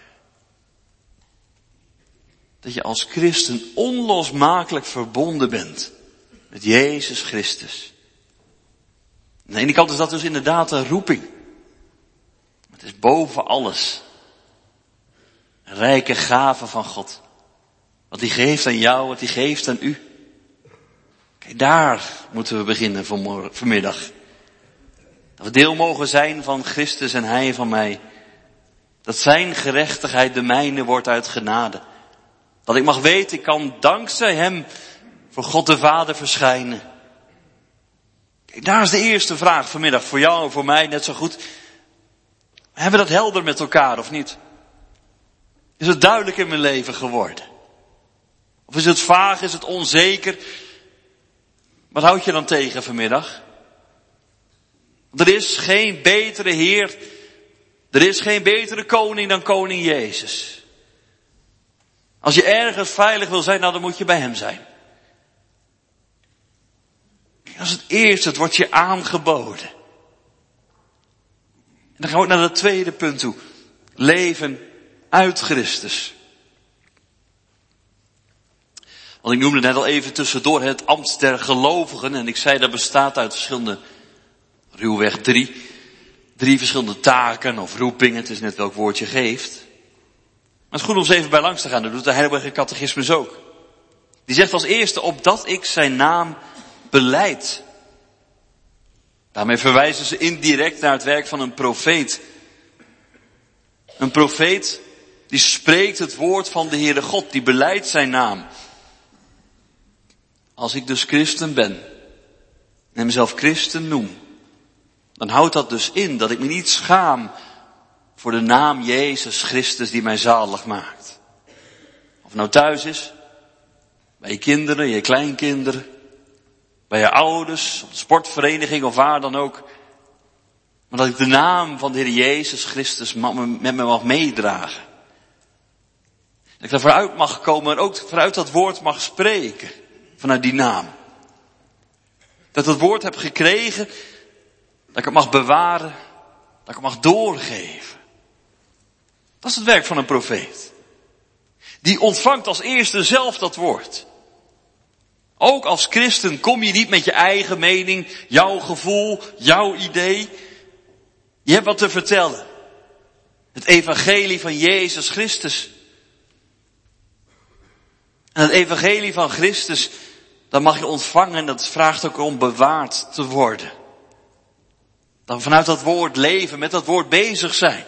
dat je als christen onlosmakelijk verbonden bent met Jezus Christus. Aan de ene kant is dat dus inderdaad een roeping. Het is boven alles een rijke gave van God. Wat hij geeft aan jou, wat hij geeft aan u. Kijk, daar moeten we beginnen vanmorgen, vanmiddag. Dat we deel mogen zijn van Christus en hij van mij. Dat zijn gerechtigheid de mijne wordt uit genade. Dat ik mag weten, ik kan dankzij hem voor God de Vader verschijnen. Kijk, daar is de eerste vraag vanmiddag voor jou en voor mij net zo goed. Hebben we dat helder met elkaar of niet? Is het duidelijk in mijn leven geworden? Of is het vaag, is het onzeker? Wat houd je dan tegen vanmiddag? Er is geen betere Heer, er is geen betere koning dan koning Jezus. Als je ergens veilig wil zijn, nou dan moet je bij hem zijn. Dat is het eerste, het wordt je aangeboden. En dan gaan we ook naar het tweede punt toe. Leven uit Christus. Want ik noemde net al even tussendoor het ambt der gelovigen. En ik zei dat bestaat uit verschillende, ruwweg drie, drie verschillende taken of roepingen. Het is net welk woord je geeft. Maar het is goed om eens even bij langs te gaan. Dat doet de Heidelberger Catechismus ook. Die zegt als eerste, opdat ik zijn naam belijd. Daarmee verwijzen ze indirect naar het werk van een profeet. Een profeet die spreekt het woord van de Heere God, die beleidt zijn naam. Als ik dus christen ben, en mezelf christen noem, dan houdt dat dus in dat ik me niet schaam voor de naam Jezus Christus die mij zalig maakt. Of het nou thuis is, bij je kinderen, je kleinkinderen, bij je ouders, op de sportvereniging of waar dan ook. Maar dat ik de naam van de Heer Jezus Christus met me mag meedragen. Dat ik daar vooruit mag komen en ook vanuit dat woord mag spreken. Vanuit die naam. Dat ik het woord heb gekregen, dat ik het mag bewaren, dat ik het mag doorgeven. Dat is het werk van een profeet. die ontvangt als eerste zelf dat woord. Ook als christen kom je niet met je eigen mening, jouw gevoel, jouw idee. Je hebt wat te vertellen. Het evangelie van Jezus Christus. En het evangelie van Christus, dat mag je ontvangen en dat vraagt ook om bewaard te worden. Dan vanuit dat woord leven, met dat woord bezig zijn.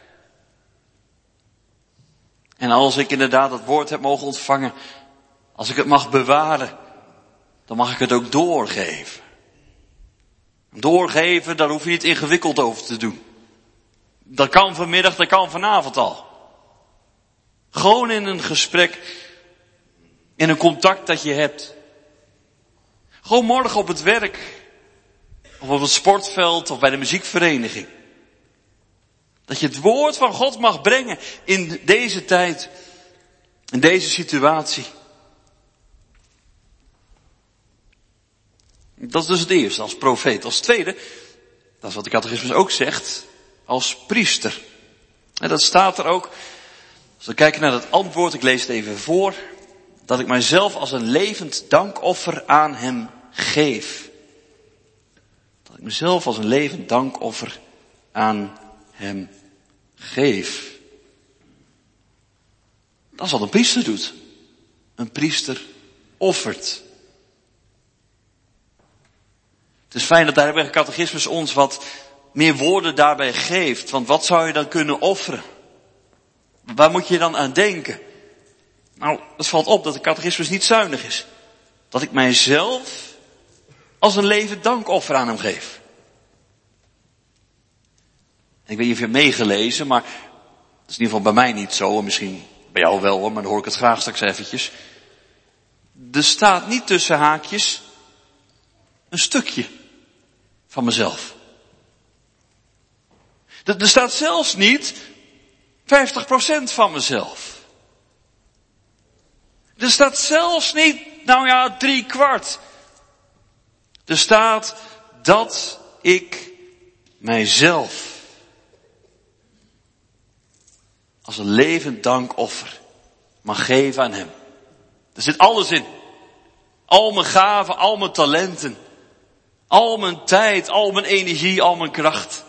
En als ik inderdaad dat woord heb mogen ontvangen, als ik het mag bewaren, dan mag ik het ook doorgeven. Doorgeven, daar hoef je niet ingewikkeld over te doen. Dat kan vanmiddag, dat kan vanavond al. Gewoon in een gesprek, in een contact dat je hebt. Gewoon morgen op het werk, of op het sportveld, of bij de muziekvereniging. Dat je het woord van God mag brengen in deze tijd, in deze situatie. Dat is dus het eerste, als profeet. Als tweede, dat is wat de catechismus ook zegt, als priester. En dat staat er ook, als we kijken naar het antwoord, ik lees het even voor, dat ik mijzelf als een levend dankoffer aan hem geef. Dat ik mezelf als een levend dankoffer aan hem geef. Dat is wat een priester doet. Een priester offert. Het is fijn dat de Heilige Catechismus ons wat meer woorden daarbij geeft. Want wat zou je dan kunnen offeren? Waar moet je dan aan denken? Nou, het valt op dat de catechismus niet zuinig is. Dat ik mijzelf als een levend dankoffer aan hem geef. Ik weet niet of je hebt meegelezen, maar dat is in ieder geval bij mij niet zo. En misschien bij jou wel hoor, maar dan hoor ik het graag straks eventjes. Er staat niet tussen haakjes een stukje van mezelf. Er staat zelfs niet vijftig procent van mezelf. Er staat zelfs niet, nou ja, drie kwart. Er staat dat ik mijzelf als een levend dankoffer mag geven aan hem. Er zit alles in. Al mijn gaven, al mijn talenten. Al mijn tijd, al mijn energie, al mijn kracht.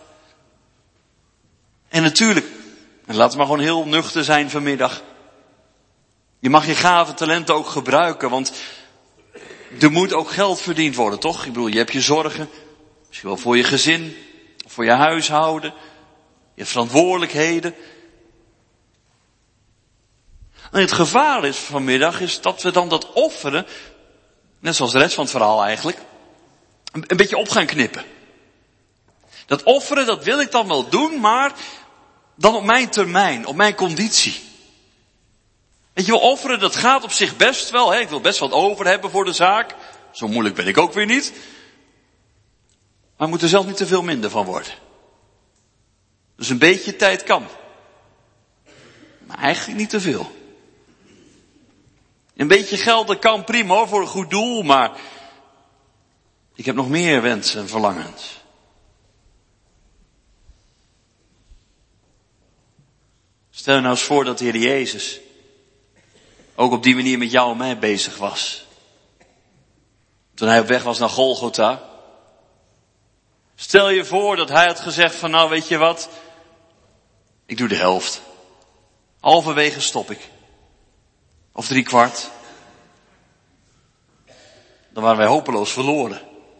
En natuurlijk, en laten we maar gewoon heel nuchter zijn vanmiddag. Je mag je gaven, talenten ook gebruiken, want er moet ook geld verdiend worden, toch? Ik bedoel, je hebt je zorgen, misschien wel voor je gezin, voor je huishouden, je hebt verantwoordelijkheden. En het gevaar is vanmiddag is dat we dan dat offeren, net zoals de rest van het verhaal eigenlijk, een, een beetje op gaan knippen. Dat offeren, dat wil ik dan wel doen, maar dan op mijn termijn, op mijn conditie. Weet je wel, offeren, dat gaat op zich best wel. Hè? Ik wil best wat over hebben voor de zaak. Zo moeilijk ben ik ook weer niet. Maar moet er zelf niet te veel minder van worden. Dus een beetje tijd kan. Maar eigenlijk niet te veel. Een beetje geld, dat kan prima hoor, voor een goed doel. Maar ik heb nog meer wensen en verlangens. Stel je nou eens voor dat de Heer Jezus ook op die manier met jou en mij bezig was. Toen hij op weg was naar Golgotha. Stel je voor dat hij had gezegd van nou weet je wat. Ik doe de helft. Halverwege stop ik. Of drie kwart. Dan waren wij hopeloos verloren.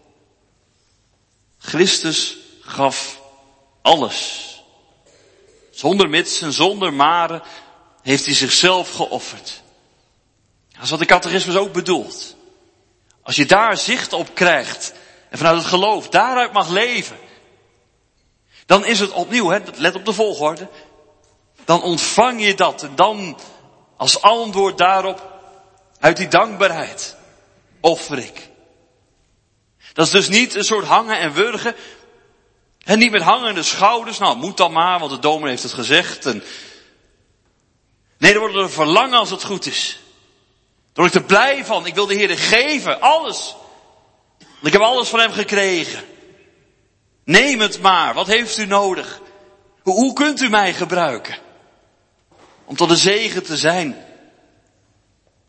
Christus gaf alles. Zonder mits en zonder maren heeft hij zichzelf geofferd. Dat is wat de catechismus ook bedoelt. Als je daar zicht op krijgt en vanuit het geloof daaruit mag leven, dan is het opnieuw, hè, let op de volgorde, dan ontvang je dat en dan als antwoord daarop, uit die dankbaarheid, offer ik. Dat is dus niet een soort hangen en wurgen, en niet met hangende schouders, nou moet dan maar, want de dominee heeft het gezegd. En nee, er wordt er een verlangen als het goed is. Daar word ik er blij van. Ik wil de Heer geven. Alles. Want ik heb alles van hem gekregen. Neem het maar. Wat heeft u nodig? Hoe, hoe kunt u mij gebruiken? Om tot een zegen te zijn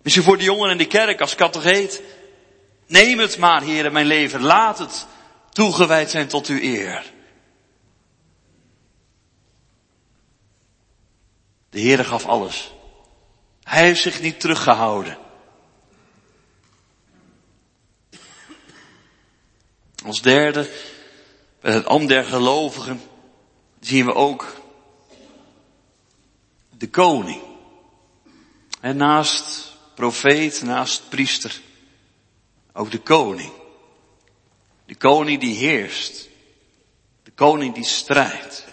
Misschien voor de jongeren in de kerk als catecheet. Neem het maar, Heere, mijn leven. Laat het toegewijd zijn tot uw eer. De Heere gaf alles. Hij heeft zich niet teruggehouden. Als derde, bij het ambt der gelovigen, zien we ook de koning. En naast profeet, naast priester, ook de koning. De koning die heerst. De koning die strijdt.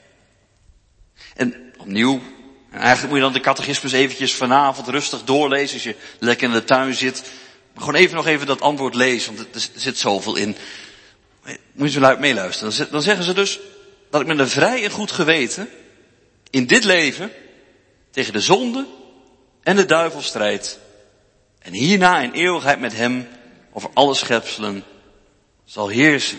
En opnieuw, en eigenlijk moet je dan de catechismus eventjes vanavond rustig doorlezen als je lekker in de tuin zit. Maar gewoon even nog even dat antwoord lezen, want er zit zoveel in. Moet je zo luid meeluisteren. Dan zeggen ze dus dat ik met een vrij en goed geweten in dit leven tegen de zonde en de duivel strijd. En hierna in eeuwigheid met hem over alle schepselen zal heersen.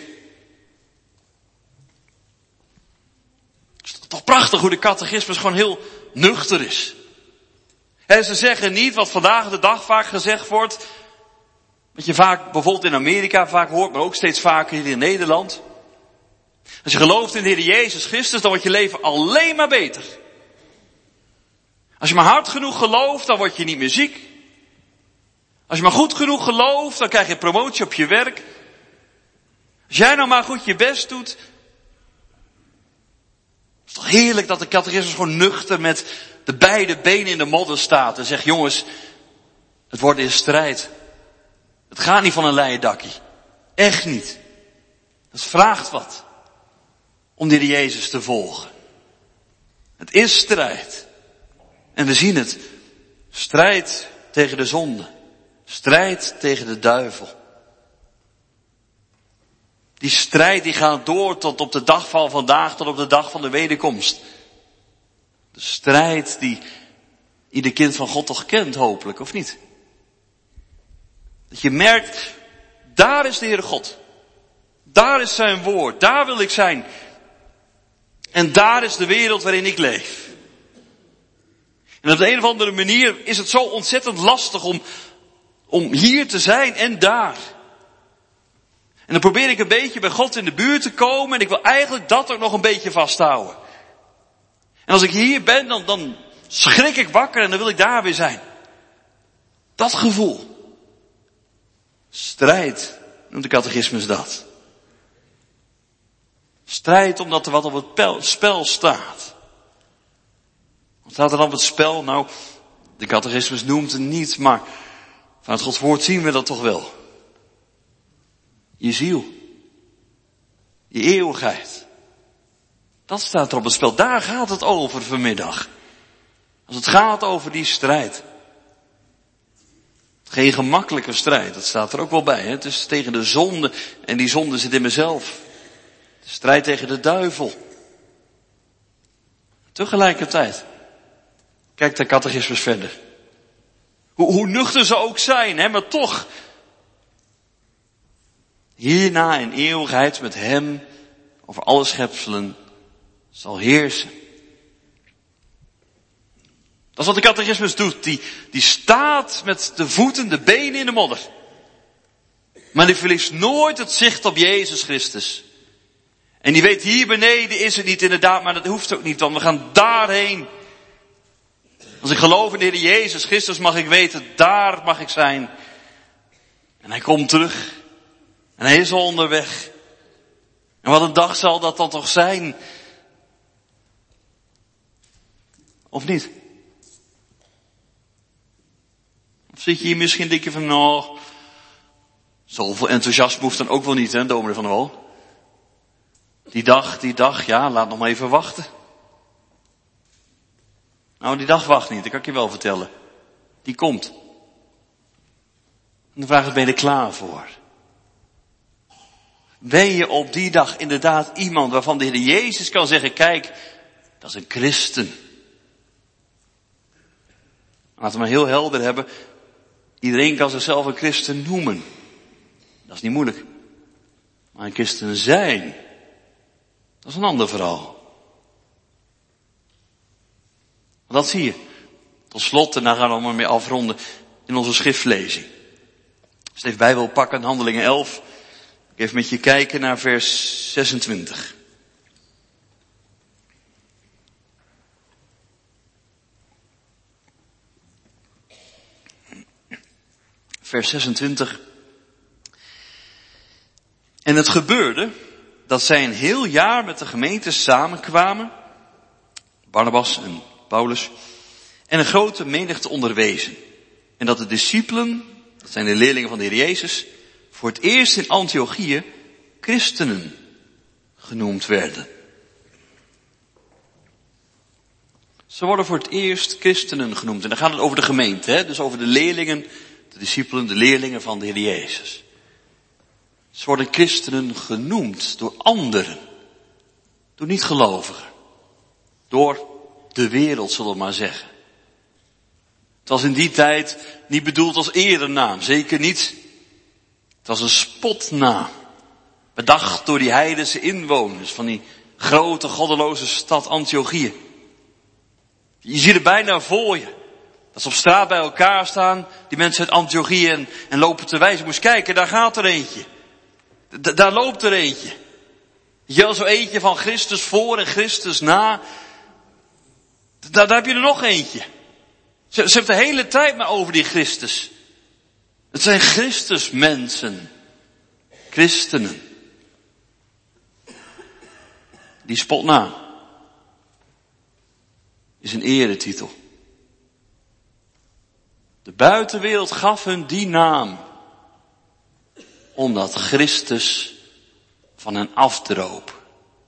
Het is toch prachtig hoe de catechismus gewoon heel nuchter is. En ze zeggen niet wat vandaag de dag vaak gezegd wordt. Wat je vaak bijvoorbeeld in Amerika vaak hoort, maar ook steeds vaker hier in Nederland. Als je gelooft in de Heer Jezus Christus, dan wordt je leven alleen maar beter. Als je maar hard genoeg gelooft, dan word je niet meer ziek. Als je maar goed genoeg gelooft, dan krijg je promotie op je werk. Als jij nou maar goed je best doet. Het is toch heerlijk dat de catechismus gewoon nuchter met de beide benen in de modder staat. En zegt, jongens, het wordt een strijd. Het gaat niet van een leien dakkie. Echt niet. Het vraagt wat. Om die Jezus te volgen. Het is strijd. En we zien het. Strijd tegen de zonde. Strijd tegen de duivel. Die strijd die gaat door tot op de dag van vandaag, tot op de dag van de wederkomst. De strijd die ieder kind van God toch kent, hopelijk, of niet? Dat je merkt, daar is de Heere God. Daar is zijn woord, daar wil ik zijn. En daar is de wereld waarin ik leef. En op de een of andere manier is het zo ontzettend lastig om, om hier te zijn en daar. En dan probeer ik een beetje bij God in de buurt te komen en ik wil eigenlijk dat ook nog een beetje vasthouden. En als ik hier ben, dan, dan schrik ik wakker en dan wil ik daar weer zijn. Dat gevoel. Strijd, noemt de catechismus dat. Strijd omdat er wat op het spel staat. Wat staat er dan op het spel? Nou, de catechismus noemt het niet, maar vanuit Gods woord zien we dat toch wel. Je ziel. Je eeuwigheid. Dat staat er op het spel. Daar gaat het over vanmiddag. Als het gaat over die strijd. Geen gemakkelijke strijd, dat staat er ook wel bij. Hè? Het is tegen de zonde en die zonde zit in mezelf. De strijd tegen de duivel. Tegelijkertijd. Kijk de catechismus verder. Hoe, hoe nuchter ze ook zijn, hè, maar toch. Hierna in eeuwigheid met hem over alle schepselen zal heersen. Dat is wat de catechismus doet. Die, die staat met de voeten, de benen in de modder. Maar die verliest nooit het zicht op Jezus Christus. En die weet, hier beneden is het niet inderdaad, maar dat hoeft ook niet, want we gaan daarheen. Als ik geloof in de Heer Jezus Christus mag ik weten, daar mag ik zijn. En hij komt terug. En hij is al onderweg. En wat een dag zal dat dan toch zijn? Of niet? Of zit je hier misschien denk je van, nou, zoveel enthousiasme hoeft dan ook wel niet, hè, dominee van der Wal. Die dag, die dag, ja, laat nog maar even wachten. Nou, die dag wacht niet, dat kan ik je wel vertellen. Die komt. En de vraag is, ben je er klaar voor? Ben je op die dag inderdaad iemand waarvan de Heer Jezus kan zeggen, kijk, dat is een christen. Laten we maar heel helder hebben. Iedereen kan zichzelf een christen noemen. Dat is niet moeilijk. Maar een christen zijn, dat is een ander verhaal. Dat zie je. Tot slot, en daar gaan we maar mee afronden. in onze schriftlezing. Als je even bij wil pakken, Handelingen elf. Ik even met je kijken naar vers zesentwintig. Vers zesentwintig. En het gebeurde dat zij een heel jaar met de gemeente samenkwamen, Barnabas en Paulus, en een grote menigte onderwezen. En dat de discipelen, dat zijn de leerlingen van de Heer Jezus, voor het eerst in Antiochië christenen genoemd werden. Ze worden voor het eerst christenen genoemd. En dan gaat het over de gemeente, hè? Dus over de leerlingen, de discipelen, de leerlingen van de Heer Jezus. Ze worden christenen genoemd door anderen. Door niet-gelovigen. Door de wereld, zullen we maar zeggen. Het was in die tijd niet bedoeld als erenaam. Zeker niet. Het was een spotnaam. Bedacht door die heidense inwoners van die grote goddeloze stad Antiochië. Je ziet het bijna voor je. Dat ze op straat bij elkaar staan, die mensen uit Antiochië, en, en lopen te wijzen. Moest kijken, daar gaat er eentje. D- daar loopt er eentje. Je wel zo eentje van Christus voor en Christus na. D- daar heb je er nog eentje. Ze, ze hebben de hele tijd maar over die Christus. Het zijn Christusmensen. Christenen. Die spotnaam is een eretitel. De buitenwereld gaf hun die naam omdat Christus van hen afdroop.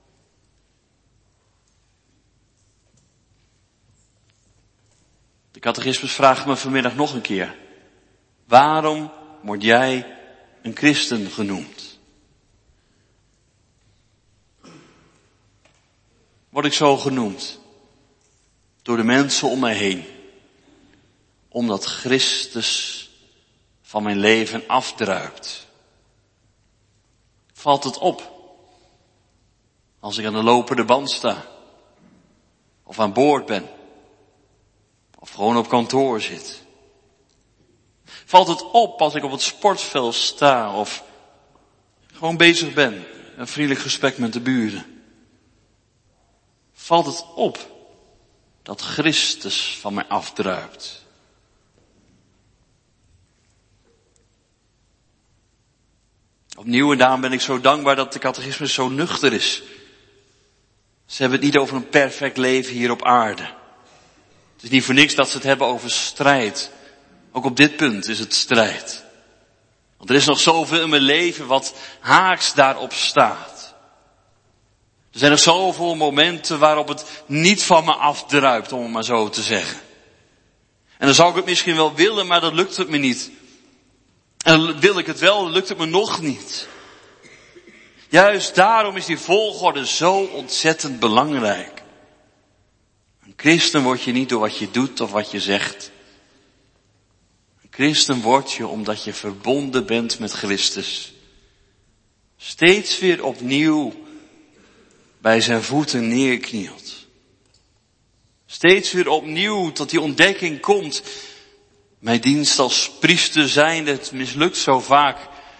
De catechismus vraagt me vanmiddag nog een keer. Waarom word jij een christen genoemd? Word ik zo genoemd door de mensen om mij heen, omdat Christus van mijn leven afdruipt? Valt het op als ik aan de lopende band sta, of aan boord ben, of gewoon op kantoor zit? Valt het op als ik op het sportveld sta, of gewoon bezig ben, een vriendelijk gesprek met de buren? Valt het op dat Christus van mij afdruipt? Opnieuw, en daarom ben ik zo dankbaar dat de catechismus zo nuchter is. Ze hebben het niet over een perfect leven hier op aarde. Het is niet voor niks dat ze het hebben over strijd. Ook op dit punt is het strijd. Want er is nog zoveel in mijn leven wat haaks daarop staat. Er zijn nog zoveel momenten waarop het niet van me afdruipt, om het maar zo te zeggen. En dan zou ik het misschien wel willen, maar dat lukt het me niet. En dan wil ik het wel, dan lukt het me nog niet. Juist daarom is die volgorde zo ontzettend belangrijk. Een christen word je niet door wat je doet of wat je zegt. Een christen word je omdat je verbonden bent met Christus. Steeds weer opnieuw bij zijn voeten neerknielt. Steeds weer opnieuw tot die ontdekking komt. Mijn dienst als priester zijnde, het mislukt zo vaak.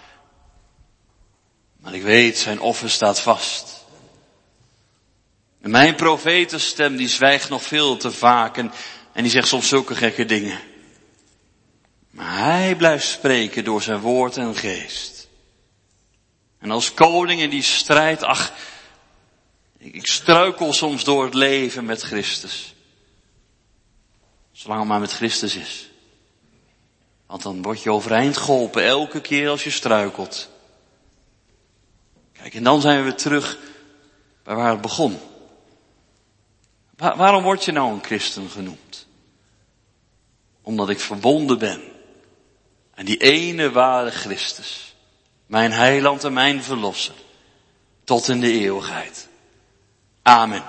Maar ik weet, zijn offer staat vast. En mijn profetenstem die zwijgt nog veel te vaak. En, en die zegt soms zulke gekke dingen. Maar hij blijft spreken door zijn woord en geest. En als koning in die strijd, ach, ik, ik struikel soms door het leven met Christus. Zolang het maar met Christus is. Want dan word je overeind geholpen elke keer als je struikelt. Kijk, en dan zijn we weer terug bij waar het begon. Waar, waarom word je nou een christen genoemd? Omdat ik verbonden ben aan die ene ware Christus. Mijn heiland en mijn verlosser. Tot in de eeuwigheid. Amen.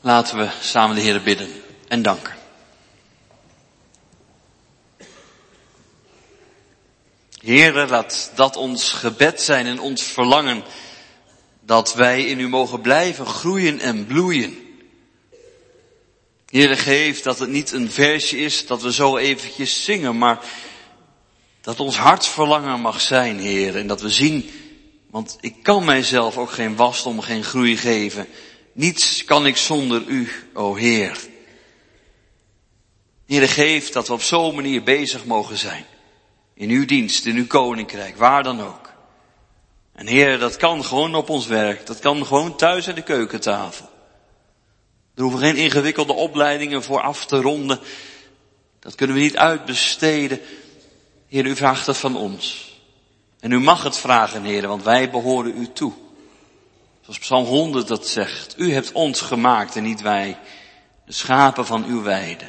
Laten we samen de Heer bidden en danken. Heere, laat dat ons gebed zijn en ons verlangen, dat wij in u mogen blijven groeien en bloeien. Heere, geef dat het niet een versje is dat we zo eventjes zingen, maar dat ons hartverlangen mag zijn, Heer. En dat we zien, want ik kan mijzelf ook geen wasdom, geen groei geven. Niets kan ik zonder u, o Heer. Heer, geef dat we op zo'n manier bezig mogen zijn. In uw dienst, in uw koninkrijk, waar dan ook. En Heer, dat kan gewoon op ons werk. Dat kan gewoon thuis aan de keukentafel. Er hoeven geen ingewikkelde opleidingen voor af te ronden. Dat kunnen we niet uitbesteden. Heer, u vraagt het van ons. En u mag het vragen, Heer, want wij behoren u toe. Zoals Psalm honderd dat zegt. U hebt ons gemaakt en niet wij. De schapen van uw weide.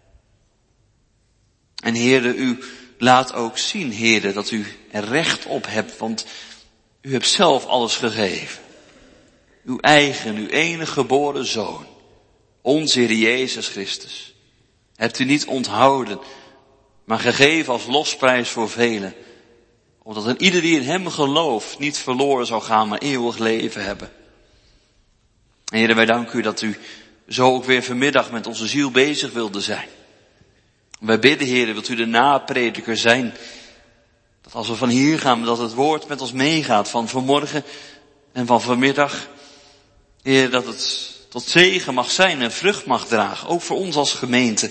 En Heer, u laat ook zien, Heer, dat u er recht op hebt. Want u hebt zelf alles gegeven. Uw eigen, uw enige geboren Zoon. Onze Heer Jezus Christus. Hebt u niet onthouden, maar gegeven als losprijs voor velen. Opdat een ieder die in hem gelooft niet verloren zou gaan, maar eeuwig leven hebben. En Heer, wij danken u dat u zo ook weer vanmiddag met onze ziel bezig wilde zijn. Wij bidden, Heer, wilt u de naprediker zijn. Dat als we van hier gaan, dat het woord met ons meegaat van vanmorgen en van vanmiddag. Heer, dat het tot zegen mag zijn en vrucht mag dragen. Ook voor ons als gemeente.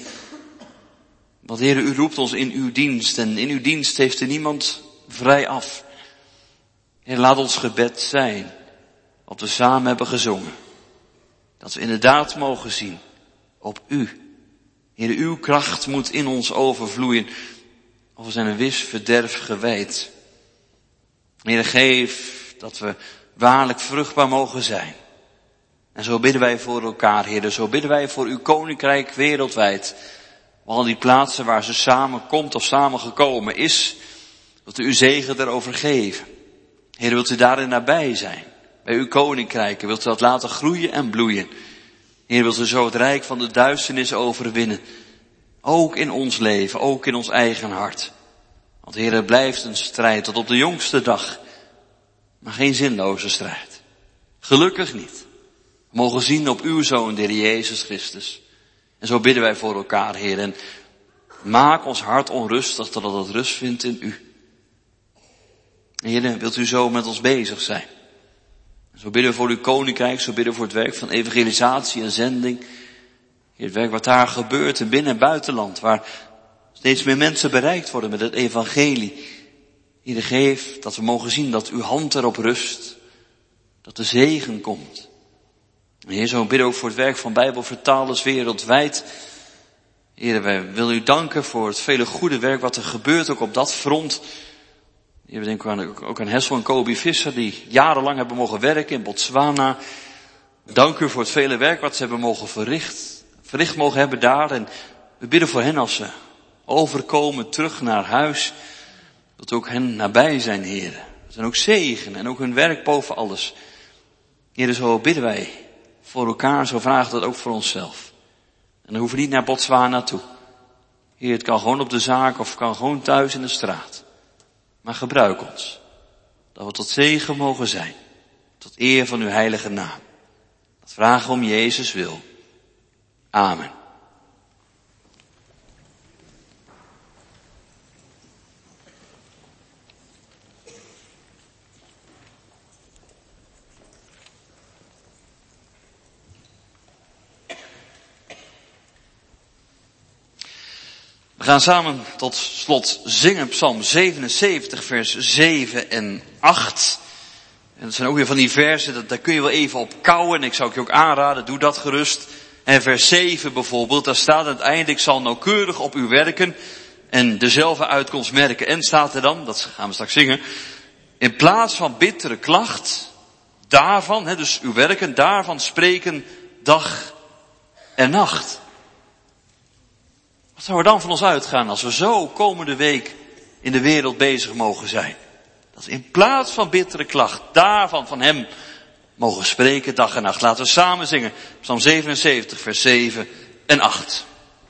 Want Heer, u roept ons in uw dienst. En in uw dienst heeft er niemand vrij af. Heer, laat ons gebed zijn. Wat we samen hebben gezongen. Dat we inderdaad mogen zien op u. Heer, uw kracht moet in ons overvloeien. Of we zijn een wis verderf gewijd. Heer, geef dat we waarlijk vruchtbaar mogen zijn. En zo bidden wij voor elkaar, Heer. Zo bidden wij voor uw koninkrijk wereldwijd. Al die plaatsen waar ze samenkomt of samengekomen is. Wilt u uw zegen erover geven. Heer, wilt u daarin nabij zijn. Bij uw koninkrijk. Wilt u dat laten groeien en bloeien. Heer, wilt u zo het rijk van de duisternis overwinnen. Ook in ons leven, ook in ons eigen hart. Want Heer, het blijft een strijd tot op de jongste dag. Maar geen zinloze strijd. Gelukkig niet. We mogen zien op uw Zoon, de Heer Jezus Christus. En zo bidden wij voor elkaar, Heer. En maak ons hart onrustig, totdat het rust vindt in u. Heer, wilt u zo met ons bezig zijn. En zo bidden we voor uw koninkrijk, zo bidden we voor het werk van evangelisatie en zending. Heer, het werk wat daar gebeurt in binnen- en buitenland, waar steeds meer mensen bereikt worden met het evangelie. Heer, geef dat we mogen zien dat uw hand erop rust. Dat de zegen komt. En Heer, zo bidden we ook voor het werk van Bijbelvertalers wereldwijd. Heer, wij willen u danken voor het vele goede werk wat er gebeurt, ook op dat front. Heer, we denken aan, ook aan Hessel en Kobi Visser, die jarenlang hebben mogen werken in Botswana. Dank u voor het vele werk wat ze hebben mogen verricht, verricht mogen hebben daar. En we bidden voor hen als ze overkomen terug naar huis. Dat ook hen nabij zijn, Heer. En ook zegen en ook hun werk boven alles. Heer, zo bidden wij voor elkaar, zo vragen we dat ook voor onszelf. En dan hoeven we niet naar Botswana toe. Heer, het kan gewoon op de zaak of kan gewoon thuis in de straat. Maar gebruik ons. Dat we tot zegen mogen zijn. Tot eer van uw heilige naam. Dat vragen we om Jezus wil. Amen. We gaan samen tot slot zingen Psalm zevenenzeventig vers zeven en acht. En dat zijn ook weer van die versen, dat, daar kun je wel even op kouwen. En ik zou je ook aanraden, doe dat gerust. En vers zeven bijvoorbeeld, daar staat aan het einde, ik zal nauwkeurig op u werken en dezelfde uitkomst merken. En staat er dan, dat gaan we straks zingen, in plaats van bittere klacht, daarvan, hè, dus uw werken, daarvan spreken dag en nacht. Wat zou er dan van ons uitgaan als we zo komende week in de wereld bezig mogen zijn? Dat we in plaats van bittere klacht, daarvan van hem mogen spreken dag en nacht. Laten we samen zingen. Psalm zevenenzeventig, vers zeven en acht.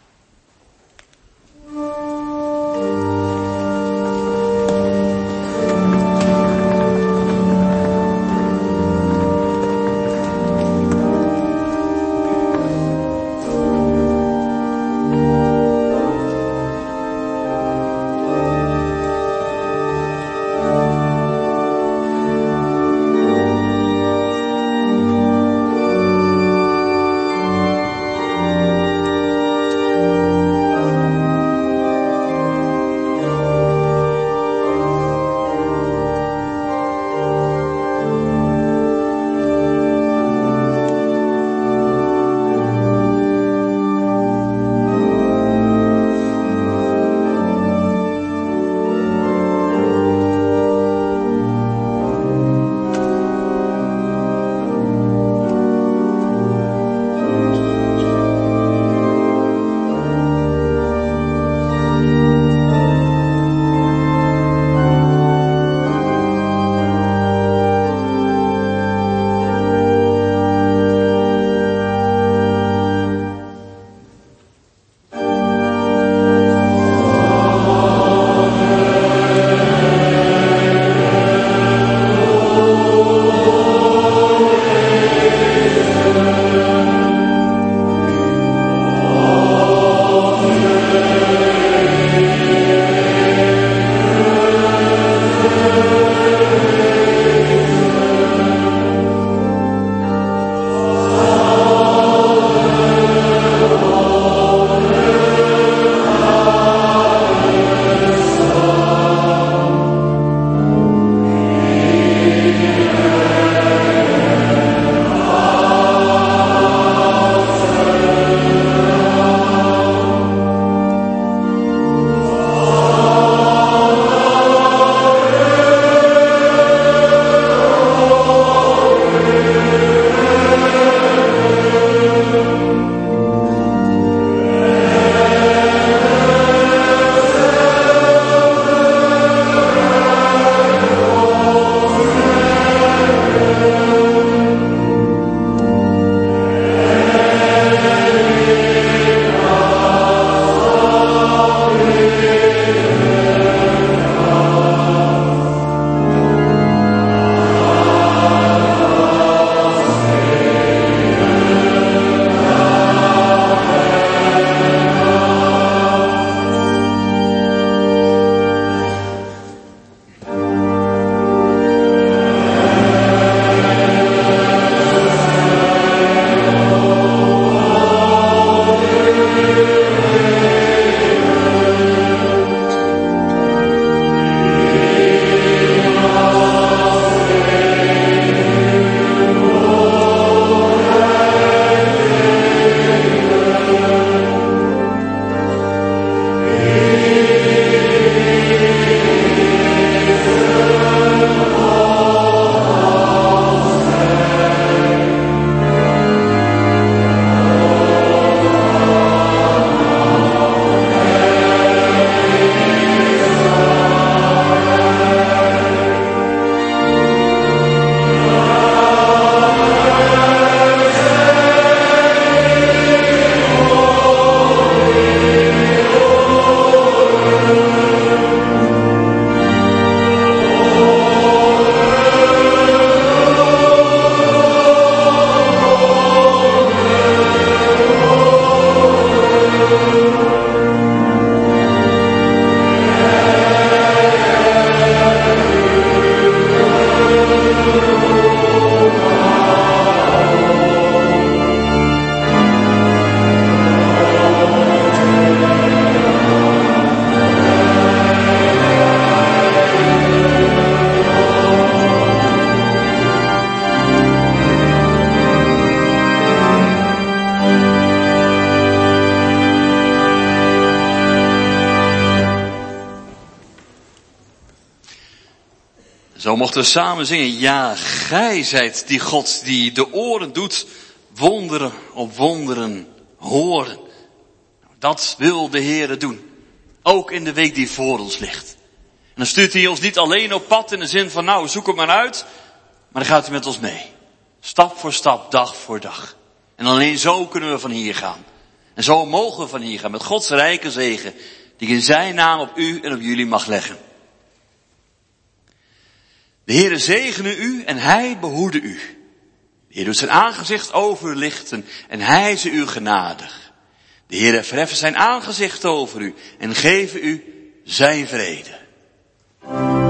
Zo mochten we samen zingen. Ja, gij zijt die God die de oren doet wonderen op wonderen horen. Dat wil de Heere doen. Ook in de week die voor ons ligt. En dan stuurt hij ons niet alleen op pad in de zin van nou, zoek het maar uit. Maar dan gaat hij met ons mee. Stap voor stap, dag voor dag. En alleen zo kunnen we van hier gaan. En zo mogen we van hier gaan met Gods rijke zegen, die ik in zijn naam op u en op jullie mag leggen. De Heere zegene u en hij behoede u. De Heer doet zijn aangezicht over u lichten en hij is u genadig. De Heer verheffen zijn aangezicht over u en geven u zijn vrede.